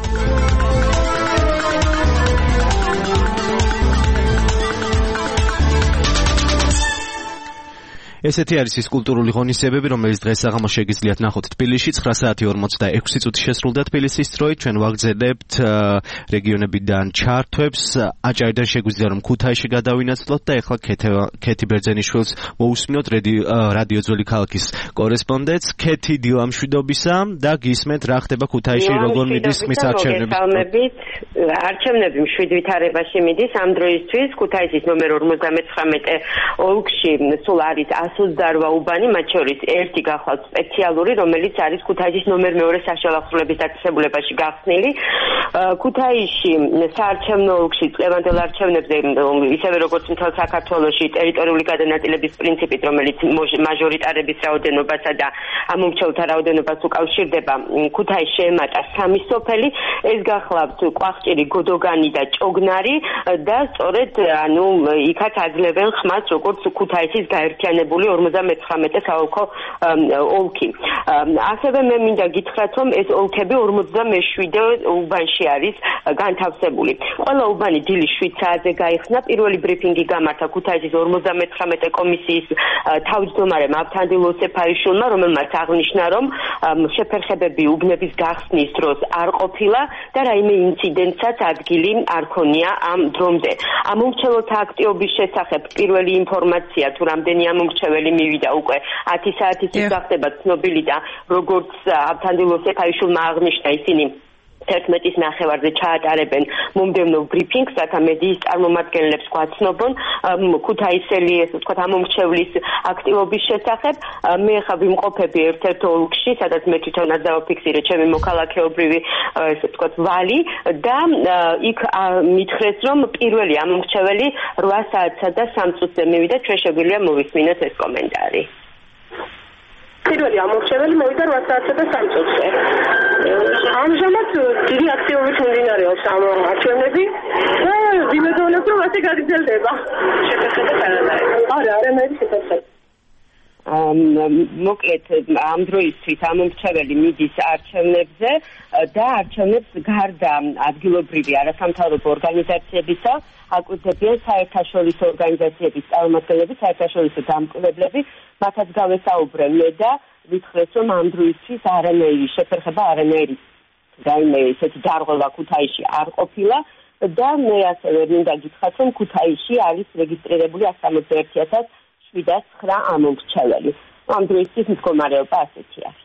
ესეთი არის ის კულტურული ღონისძიებები, რომელიც დღეს საღამოს შეგიძლიათ ნახოთ თბილისში. ცხრა საათი ორმოცდაექვსი წუთი შესრულდა თბილისის დროით. ჩვენ ვაგრძელებთ რეგიონებიდან ჩართვებს. აჭარიდან შეგვიძლია რომ ქუთაისში გადავინაცვლოთ და ეხლა ქეთი ბერძენიშვილს მოусმინოთ რადიო ძველი ქალაქის კორესპონდენტს. ქეთი, დილამშვიდობისა და გისმენთ რა ხდება ქუთაისში, როგორ მიდის ხმის არჩევნები. არჩევნები მშვიდ ვითარებაში მიდის ამ დროისთვის. ქუთაისის ნომერ ორმოცდამეცხრამეტე ოლქში სულ არის ოცდაოთხ უბანი, მათ შორის ერთი გახლავთ სპეციალური, რომელიც არის ქუთაისის ნომერ მეორე საშუალო დაწესებულებაში გახსნილი. ქუთაისში საარჩევნო ოლქში წლევანდელ არჩევნებზე, ისევე როგორც მთელ საქართველოში, ტერიტორიული გადანაწილების პრინციპით, რომელიც მაჟორიტარების რაოდენობასა და ამომრჩევლთა რაოდენობას უკავშირდება, ქუთაისს შეემატა სამი სოფელი, ეს გახლავთ კვახჭირი, გოდოგანი და ჭოგნარი და სწორედ ანუ იქაც აძლევენ ხმას როგორც ქუთაისის გაერთიანებული ორმოცდამეცხრამეტე საოლქო ოლქი. ასევე მე მინდა გითხრათ, რომ ეს ოლქები ორმოცდამეშვიდე უბანში არის განთავსებული. ყველა უბანი დილის შვიდ საათზე გაიხსნა. პირველი ბრიფინგი გამართა ქუთაისის ორმოცდამეცხრამეტე კომისიის თავმჯდომარემ ავთანდილ ოსეფარიშვილმა, რომელმაც აღნიშნა, რომ შეფერხებები უბნების გახსნის დროს არ ყოფილა და რაიმე ინციდენტსაც ადგილი არ ქონია ამ დრომდე. ამომრჩეველთა აქტიობის შესახებ პირველი ინფორმაცია თუ რამდენი ამომრჩეველი მივიდა უკვე ათი საათის გახდება ცნობილი და როგორც ავთანდილ ოსეფარიშვილმა აღნიშნა, ისინი თერთმეტის ნახევარზე ჩაატარებენ მომდევნო ბრიფინგს, რათა მედიის წარმომადგენლებს გვაცნობონ ქუთაისელი, ესე ვთქვათ, ამომრჩევლის აქტივობის შესახებ. მე ხა ვიმყოფები ერთ-ერთ ოლქში, სადაც მე თვითონაც დავაფიქსირე ჩემი მოქალაქეობრივი, ესე ვთქვათ, ვალი და იქ მითხრეს, რომ პირველი ამომრჩეველი რვა საათსა და სამ წუთზე მივიდა. ჩვენ შეგვიძლია მოვისმინოთ ეს კომენტარი. პირველი ამორჩეველი მოვიდა რვა საათსა და სამ წუთზე. ამჟამად დიდი აქტივობით მიმდინარეობს ამ არჩევნები და ვიმეძონებ, რომ ასე გაგრძელდება. შეფერხება არანაირი. არა, არანაირი შეფერხება. მოკლედ ამ დროისთვის ამომრჩეველი მიდის არჩევნებზე და არჩევნებს გარდა ადგილობრივი არასამთავრობო ორგანიზაციებისა აკვირდებიან საერთაშორისო ორგანიზაციების წარმომადგენლები, საერთაშორისო დამკვირვებლები, მათაც გავესაუბრე მე და ვითხრეს, რომ ამ დროისთვის არანაირი შეფერხება, არანაირი რაიმე ესეთი დარღვევა ქუთაისში არ ყოფილა და მე ასევე მინდა გითხრათ, რომ ქუთაისში არის რეგისტრირებული ათსამოცდაერთი ათას შვიდას ცხრა ამომრჩეველი. ამ დროისთვის მდგომარეობა ასეთი არის.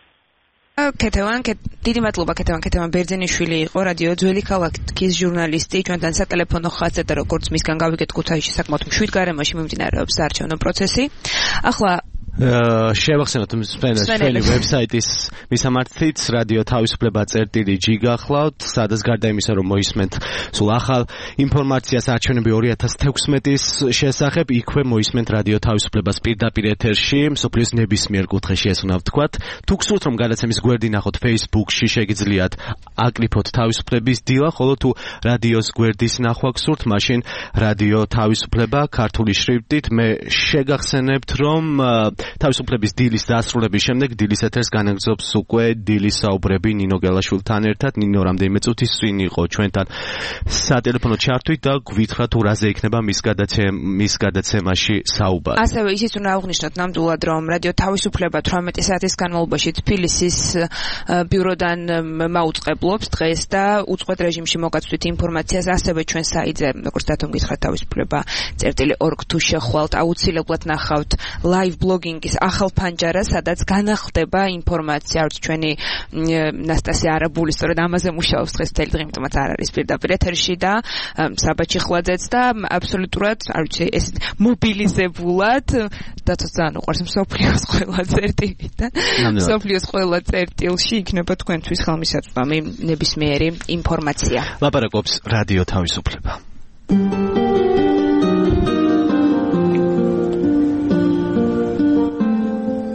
ქეთევან, დიდი მადლობა ქეთევან, ქეთევან ბერძენიშვილი იყო რადიო ძველი ქალაქის ჟურნალისტი, ჩვენთან სატელეფონო ხაზზე და როგორც მისგან გავიგეთ ქუთაისში საკმაოდ მშვიდ გარემოში მიმდინარეობს საარჩევნო პროცესი. ახლა შევახსენოთ ჩვენი ვებსაიტის მისამართით რადიო თავისუფლება წერტილი ჯი გახლავთ, სადაც გარდა იმისა, რომ მოისმენთ სულ ახალ ინფორმაციას არჩევნები ორი ათას თექვსმეტის შესახებ, იქვე მოისმენთ რადიო თავისუფლებას პირდაპირ ეთერში, მსოფლიოს ნებისმიერ კუთხეში, ეს უნდა ვთქვათ. თუ გსურთ რომ გადაცემის გვერდი ნახოთ Facebook-ში, შეგიძლიათ აკლიფოთ თავისუფლების დილა, ხოლო თუ რადიოს გვერდის ნახვა გსურთ, მაშინ რადიო თავისუფლება ქართული შრიფტით. მე შეგახსენებთ, რომ თავისუფლების დილის დასრულების შემდეგ დილის ეთერს განაგრძობს უკვე დილის საუბრები ნინო გელაშვილთან ერთად. ნინო რამდენიმე წუთის წინ იყო ჩვენთან სატელეფონო ჩართვით და გვითხრა თუ რაზე იქნება მის გადაცემის გადაცემაში საუბარი. ასევე ისიც უნდა აღვნიშნოთ ნამდვილად, რომ რადიო თავისუფლება თვრამეტი საათის განმავლობაში თბილისის ბიუროდან მაუწყებლობს დღეს და უწყვეტ რეჟიმში მოგაცვით ინფორმაციას ასევე ჩვენ საიტზე, როგორც დათომ გითხრათ თავისუფლება წერტილი ორგ თუ შეხვალთ, აუცილებლად ნახავთ live blogging ის ახალ ფანჯარა, სადაც განახლდება ინფორმაცია, როგორც ჩვენი ნასტასია არაბული სწორედ ამაზე მუშაობს დღეს მთელი დღე, იმიტომაც არ არის პირდაპირ ეთერში და საბაჩი ხვაძეც და აბსოლუტურად, არ ვიცი, ეს მობილიზებულად დათოს ძალიან უყვარს მსოფლიოს ყველა წერტილი და მსოფლიოს ყველა წერტილში იქნება თქვენთვის ხელმისაწვდომი ნებისმიერი ინფორმაცია. ლაპარაკობს რადიო თავისუფლება.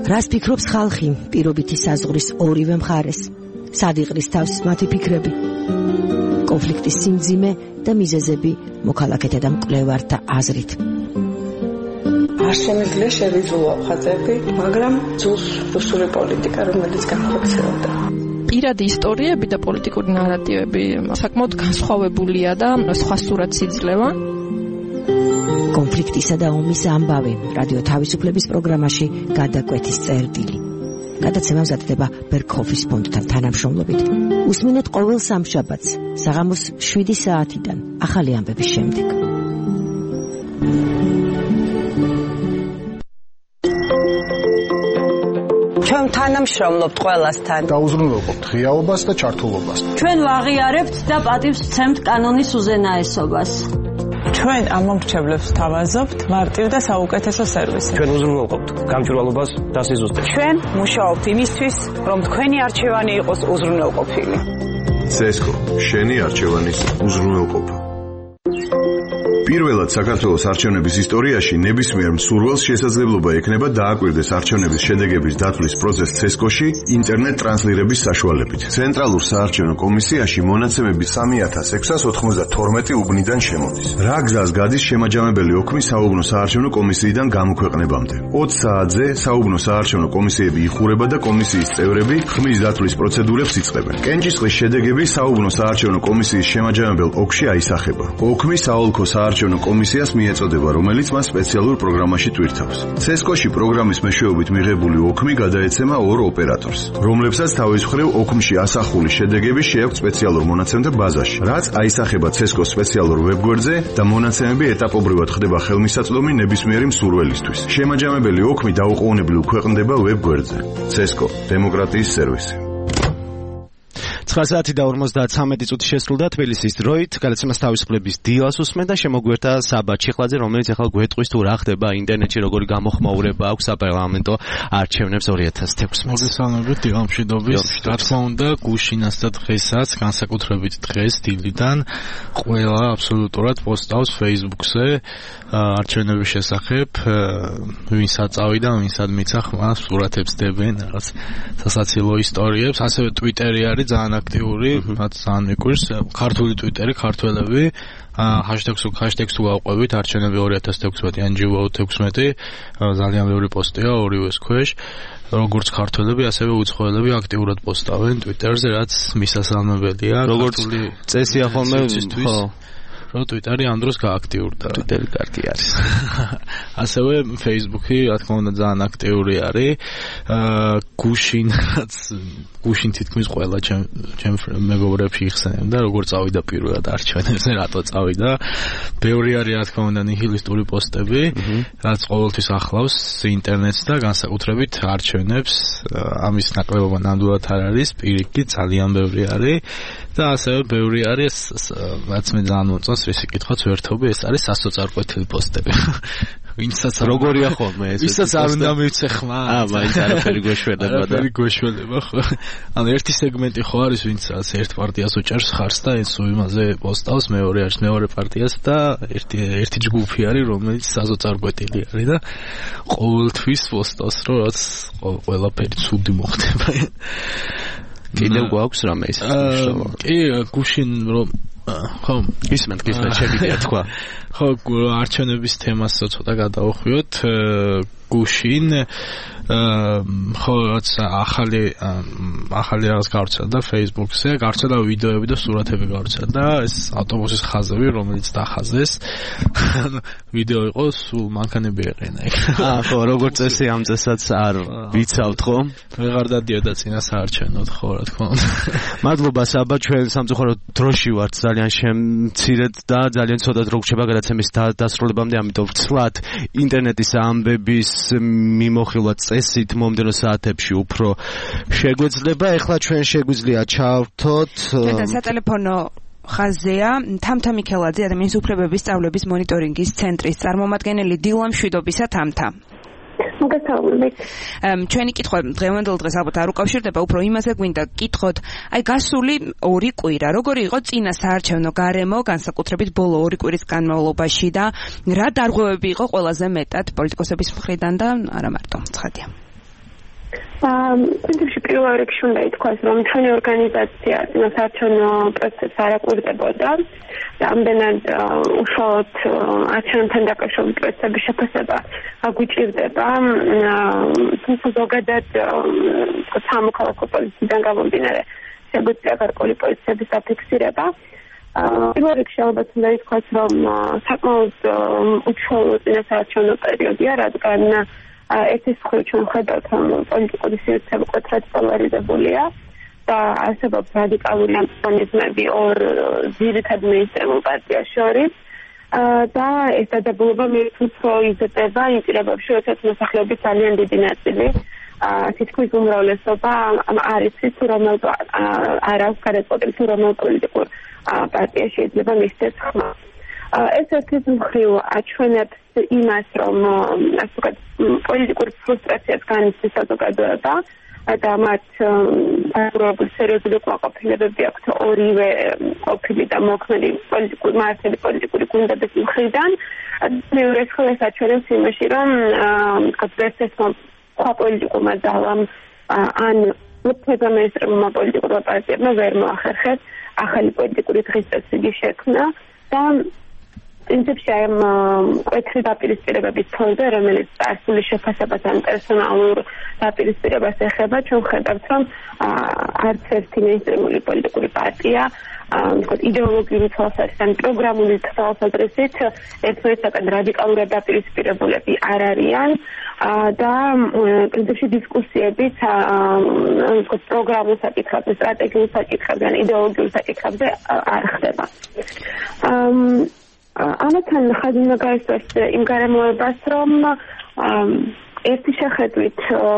რას ფიქრობს ხალხი პირობითი საზღვრის ორივე მხარეს? სად იყრის თავს მათი ფიქრები? კონფლიქტის სიმძიმე და მიზეზები მოქალაქეთა და მკვლევართა აზრით. არ შემიძლია შევიძულო ხაზები, მაგრამ ძულს რუსული პოლიტიკა, რომელიც განხორციელდა. პირადი ისტორიები და პოლიტიკური ნარატივები საკმაოდ განსხვავებულია და სხვა სურათს იძლევა. კონფლიქტისა და ომის ამბავი რადიო თავისუფლების პროგრამაში გადაკვეთის წერტილი. გადაცემა მზადდება ბერქოფის ფონდთან თანამშრომლობით. უსმინეთ ყოველ სამშაბათს საღამოს შვიდი საათიდან ახალი ამბების შემდეგ. ჩვენ თანამშრომლობთ ყველასთან. დაუზრუნველყოფთ ღიაობას და ჩართულობას. ჩვენ ვაღიარებთ და პატივს ვცემთ კანონის უზენაესობას. ჩვენ ამ მომრჩევლებს თავაზობთ მარტივ და საუკეთესო სერვისი. ჩვენ უზრუნველყოფთ გამჭვირვალობას და სიზუსტეს. ჩვენ მუშაობთ იმისთვის, რომ თქვენი არჩევანი იყოს უზრუნველყოფილი. ცესკო, შენი არჩევანის უზრუნველყოფა. პირველად საქართველოს არჩევნების ისტორიაში ნებისმიერ მსურველს შესაძლებლობა ექნება დააკვირდეს არჩევნების შედეგების დათვლის პროცესს ცესკოში ინტერნეტ ტრანსლირების საშუალებით. ცენტრალურ საარჩევნო კომისიაში მონაცემები სამი ათას ექვსას ოცდათორმეტი უბნიდან შემოდის. რა გზას გადის შემაჯამებელი ოქმი საუბნო საარჩევნო კომისიიდან გამოქვეყნებამდე? ოცი საათზე საუბნო საარჩევნო კომისიები იხურება და კომისიის წევრები ხმის დათვლის პროცედურებს იწყებენ. კენჭისყრის შედეგები საუბნო საარჩევნო კომისიის შემაჯამებელ ოკში აისახება. ოქმი საოლქო საარჩევნო კომისიას მიეწოდება, რომელიც მას სპეციალურ პროგრამაში ტვირთავს. ცესკოში პროგრამის მეშვეობით მიღებული ოქმი გადაეცემა ორ ოპერატორს, რომლებსაც თავის მხრივ ოქმში ასახული შედეგები შეაქვთ სპეციალურ მონაცემთა ბაზაში, რაც აისახება ცესკოს სპეციალურ ვებგვერდზე და მონაცემები ეტაპობრივად ხდება ხელმისაწვდომი ნებისმიერი მსურველისთვის. შემაჯამებელი ოქმი დაუყოვნებლივ ქვეყნდება ვებგვერდზე. ცესკო, დემოკრატიის სერვისი. ცხრა საათი და ორმოცდათვრამეტი წუთი შესრულდა თბილისის დროით. გადაცემას თავისუფლების დილას უსმენ და შემოგვერთა საბა ჩიხლაძე, რომელიც ახლა გვეტყვის თუ რა ხდება ინტერნეტში, როგორი გამოხმაურება აქვს საპარლამენტო არჩევნებს ორი ათას ექვსმეტს. მოგესალმებით დილამშვიდობის. რა თქმა უნდა, გუშინას და დღესაც, განსაკუთრებით დღეს დილიდან ყველა აბსოლუტურად პოსტავს Facebook-ზე არჩევნების შესახებ, ვინ საწავი და ვინ სად მიცა ხმა სურათებს დებენ, რაღაც სასაცილო ისტორიებს, ასევე Twitter-ი არის ძალიან აქტიური, რაც ძალიან მიკვირს, ქართული Twitter-ი, ქართველები ჰაშტეგს ჰაშტეგს უავყვებით არჩევნები ორი ათას ექვსმეტი ან ჯი ვოუტ ექვსმეტი, ძალიან ბევრი პოსტია ორივეს ქვეშ, როგორც ქართველები, ასევე უცხოელები აქტიურად პოსტავენ Twitter-ზე, რაც მისასალმებელია. როგორც წესია ხოლმე, ხო რომ Twitter-ი ამ დროს გააქტიურდა. Twitter-ი კარგი არის. ასევე Facebook-ი, რა თქმა უნდა, ძალიან აქტიური არის. აა გუშინაც გუშინ თითქმის ყველა ჩემ ჩემ მეგობრებში იხსენებდა, როგორ წავიდა პირველად არჩევნებზე, რატო წავიდა. ბევრი არის, რა თქმა უნდა, ნიჰილისტური პოსტები, რაც ყოველთვის ახლავს ინტერნეტს და განსაკუთრებით არჩევნებს. ამის ნაკლებობა ნამდვილად არ არის, პირიქით ძალიან ბევრი არის. და ასევე ბევრი არის, რაც მე ძალიან მომწონს, ვისი კითხვაც ვერთობი, ეს არის სასოწარკვეთილი პოსტები. ვინცაც როგორია ხოლმე ეს? ვისაც არ უნდა მივცე ხმა. აა, მაინც არაფერი გვეშველება და არაფერი გვეშველება ხო. ანუ ერთი სეგმენტი ხო არის, ვინც რაც ერთ პარტიას უჭერს ხარს და ეს იმაზე პოსტავს, მეორე არის მეორე პარტიას და ერთი ერთი ჯგუფი არის, რომელიც სასოწარკვეთილი არის და ყოველთვის პოსტავს, რომ რაც ყველაფერი ცუდი მოხდება. კიდევ გვაქვს რამე ის? კი, გუშინ რომ ხო, ისმენთ, ისმენთ, შეგიძლია თქვა. ხო, არჩევნების თემას ცოტა გადავხვიოთ. გუშინ ხო, რაც ახალი ახალი რაღაც გავრცელდა Facebook-ზე, გავრცელდა ვიდეოები და სურათები გავრცელდა, ეს ავტობუსის ხაზები, რომელიც დახაზეს. ვიდეო იყო, სულ მანქანები ეყენა. აა, ხო, როგორც წესი ამ წესაც არ ვიცავთ, ხო? ვეღარ დადიოდა წინა საარჩევნოდ, ხო, რა თქმა უნდა. მადლობა საბა, ჩვენ სამწუხაროდ დროში ვართ ძალიან შემცირედ და ძალიან ცოტა დრო გრჩება გადაცემის დასრულებამდე, ამიტომ ვცვლად ინტერნეტის ამბების მიმოხილვა წესით მომდევნო საათებში უფრო შეგვეძლება. ეხლა ჩვენ შეგვიძლია ჩავთოთ და სატელეფონო ხაზია თამთა მიქელაძე, ადამიანის უფლებების სწავლების მონიტორინგის ცენტრის წარმომადგენელი. დილა მშვიდობისა თამთა. მოგესალმებით. ჩვენი კითხვა დღევანდელ დღეს ალბათ არ უკავშირდება, უფრო იმაზე გვინდა გკითხოთ, აი გასული ორი კვირა, როგორი იყო წინა საარჩევნო გარემო, განსაკუთრებით ბოლო ორი კვირის განმავლობაში და რა დარღვევები იყო ყველაზე მეტად პოლიტიკოსების მხრიდან და არა მარტო, ცხადია. პრინციპში პირველ რიგში უნდა ითქვას, რომ ჩვენი ორგანიზაცია წინასაარჩევნო პროცესს არ აკვირდებოდა და ამდენად უშუალოდ არჩევნებთან დაკავშირებული პროცესების შეფასება აგვიჭირდება. თუმცა ზოგადად სამოქალაქო პოლიციიდან გამომდინარე შეგვიძლია გარკვეული პოლიციების დაფიქსირება. პირველ რიგში ალბათ უნდა ითქვას, რომ საკმაოდ უშუალო წინასაარჩევნო პერიოდია, რადგან ერთის მხრივ ჩვენ ვხედავთ, რომ პოლიტიკური სივრცე მკვეთრად პოლარიზებულია და არსებობს რადიკალური ანტაგონიზმები ორ ძირითად მეინსტრიმულ პარტიას შორის და ეს დადებულება მეც უფრო იზრდება იმ პირობებში, როდესაც მოსახლეობის ძალიან დიდი ნაწილი თითქმის უმრავლესობა არ იცის თუ რომელ არ აქვს გადაწყვეტილი თუ რომელ პოლიტიკურ პარტიას შეიძლება მისცეს ხმა. ეს ერთის მხრივ აჩვენებს იმას, რომ ასე ვთქვათ, პოლიტიკურ ფრუსტრაციას განიცდის საზოგადოება და მათ აღრობულ სერიოზული კმაყოფილებები აქვთ ორივე ყოფილი და მოქმედი პოლიტიკური მართლები პოლიტიკური გუნდების მხრიდან. მეორე ხელს აჩვენებს იმაში, რომ კაცესმა სხვა პოლიტიკურმა ძალამ ან უფრო მეინსტრიმულმა პოლიტიკურმა პარტიებმა ვერ მოახერხეს ახალი პოლიტიკური დღის წესრიგის შექმნა და პრინციპში ამ მკვეთრი დაპირისპირებების ფონზე, რომელიც წარსული შეფასებას ან პერსონალურ დაპირისპირებას ეხება, ჩვენ ვხედავთ, რომ არც ერთი მეინსტრიმული პოლიტიკური პარტია იდეოლოგიური თვალსაზრისით ან პროგრამული თვალსაზრისით ერთმანეთთან რადიკალურად დაპირისპირებულები არ არიან და პრინციპში დისკუსიებიც პროგრამულ საკითხებზე, სტრატეგიულ საკითხებზე ან იდეოლოგიურ საკითხებზე არ ხდება. ამასთან ხაზი უნდა გაისვას იმ გარემოებას, რომ ერთი შეხედვით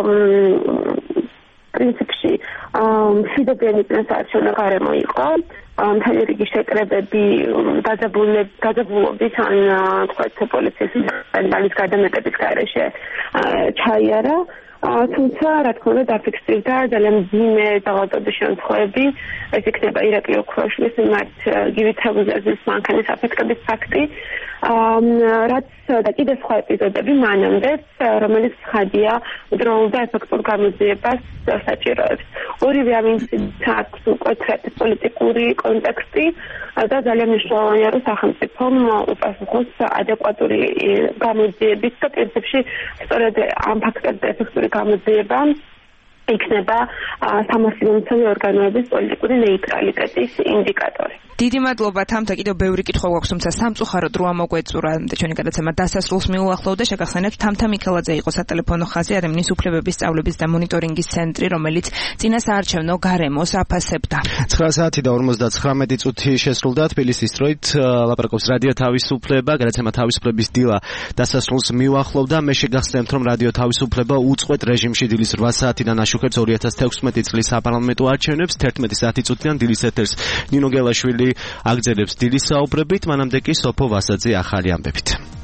პრინციპში მშვიდობიანი წინასაარჩევნო გარემო იყო, მთელი რიგი შეკრებები დაძაბულობით ან თქვათ პოლიციის ძალის გადამეტების გარეშე ჩაიარა. თუმცა, რა თქმა უნდა, დაფიქსირდა ძალიან მძიმე ძალადობის შემთხვევები. ეს იქნება ირაკლი ოქროშვილის მიმართ გივი თევზაძის მანქანის აფეთქების ფაქტი, რაც და კიდევ სხვა ეპიზოდები მანამდეც, რომელიც ცხადია დროულ და ეფექტურ გამოძიებას საჭიროებს. ორივე ამ ინციდენტს აქვს მკვეთრად პოლიტიკური კონტექსტი და ძალიან მნიშვნელოვანია, რომ სახელმწიფომ უპასუხოს ადეკვატური გამოძიებით და პრინციპში სწორედ ამ ფაქტებზე ეფექტური გამოძიება იქნება სამართლებრივი ორგანოების პოლიტიკური ნეიტრალიტეტის ინდიკატორი. დიდი მადლობა თამთა, კიდევ ბევრი კითხვა გვაქვს, თუმცა სამწუხაროდ რო ამოგვეწურა და ჩვენი გადაცემა დასასრულს მიუახლოვდა. შეგახსენებთ, თამთა მიქელაძე იყო სატელეფონო ხაზი ადამიანის უფლებების სწავლების და მონიტორინგის ცენტრი, რომელიც წინასაარჩევნო გარემოს აფასებდა. ცხრა საათი და ორმოცდათხრამეტი წუთი შესრულდა თბილისის დროით. ლაპარაკობს რადიო თავისუფლება, გადაცემა თავისუფლების დილა დასასრულს მიუახლოვდა. მე შეგახსენებთ, რომ რადიო თავისუფლება უწყვეტ რეჟიმში დილის რვა საათიდან აშუქებს ორი ათას თექვსმეტი წლის საპარლამენტო არჩევნებს. თერთმეტი საათი წუთიდან დილის ეთერს ნინო გელაშვილი აგრძელებს დილის საუბრებით, მანამდე კი სოფო ვასაძე ახალი ამბებით.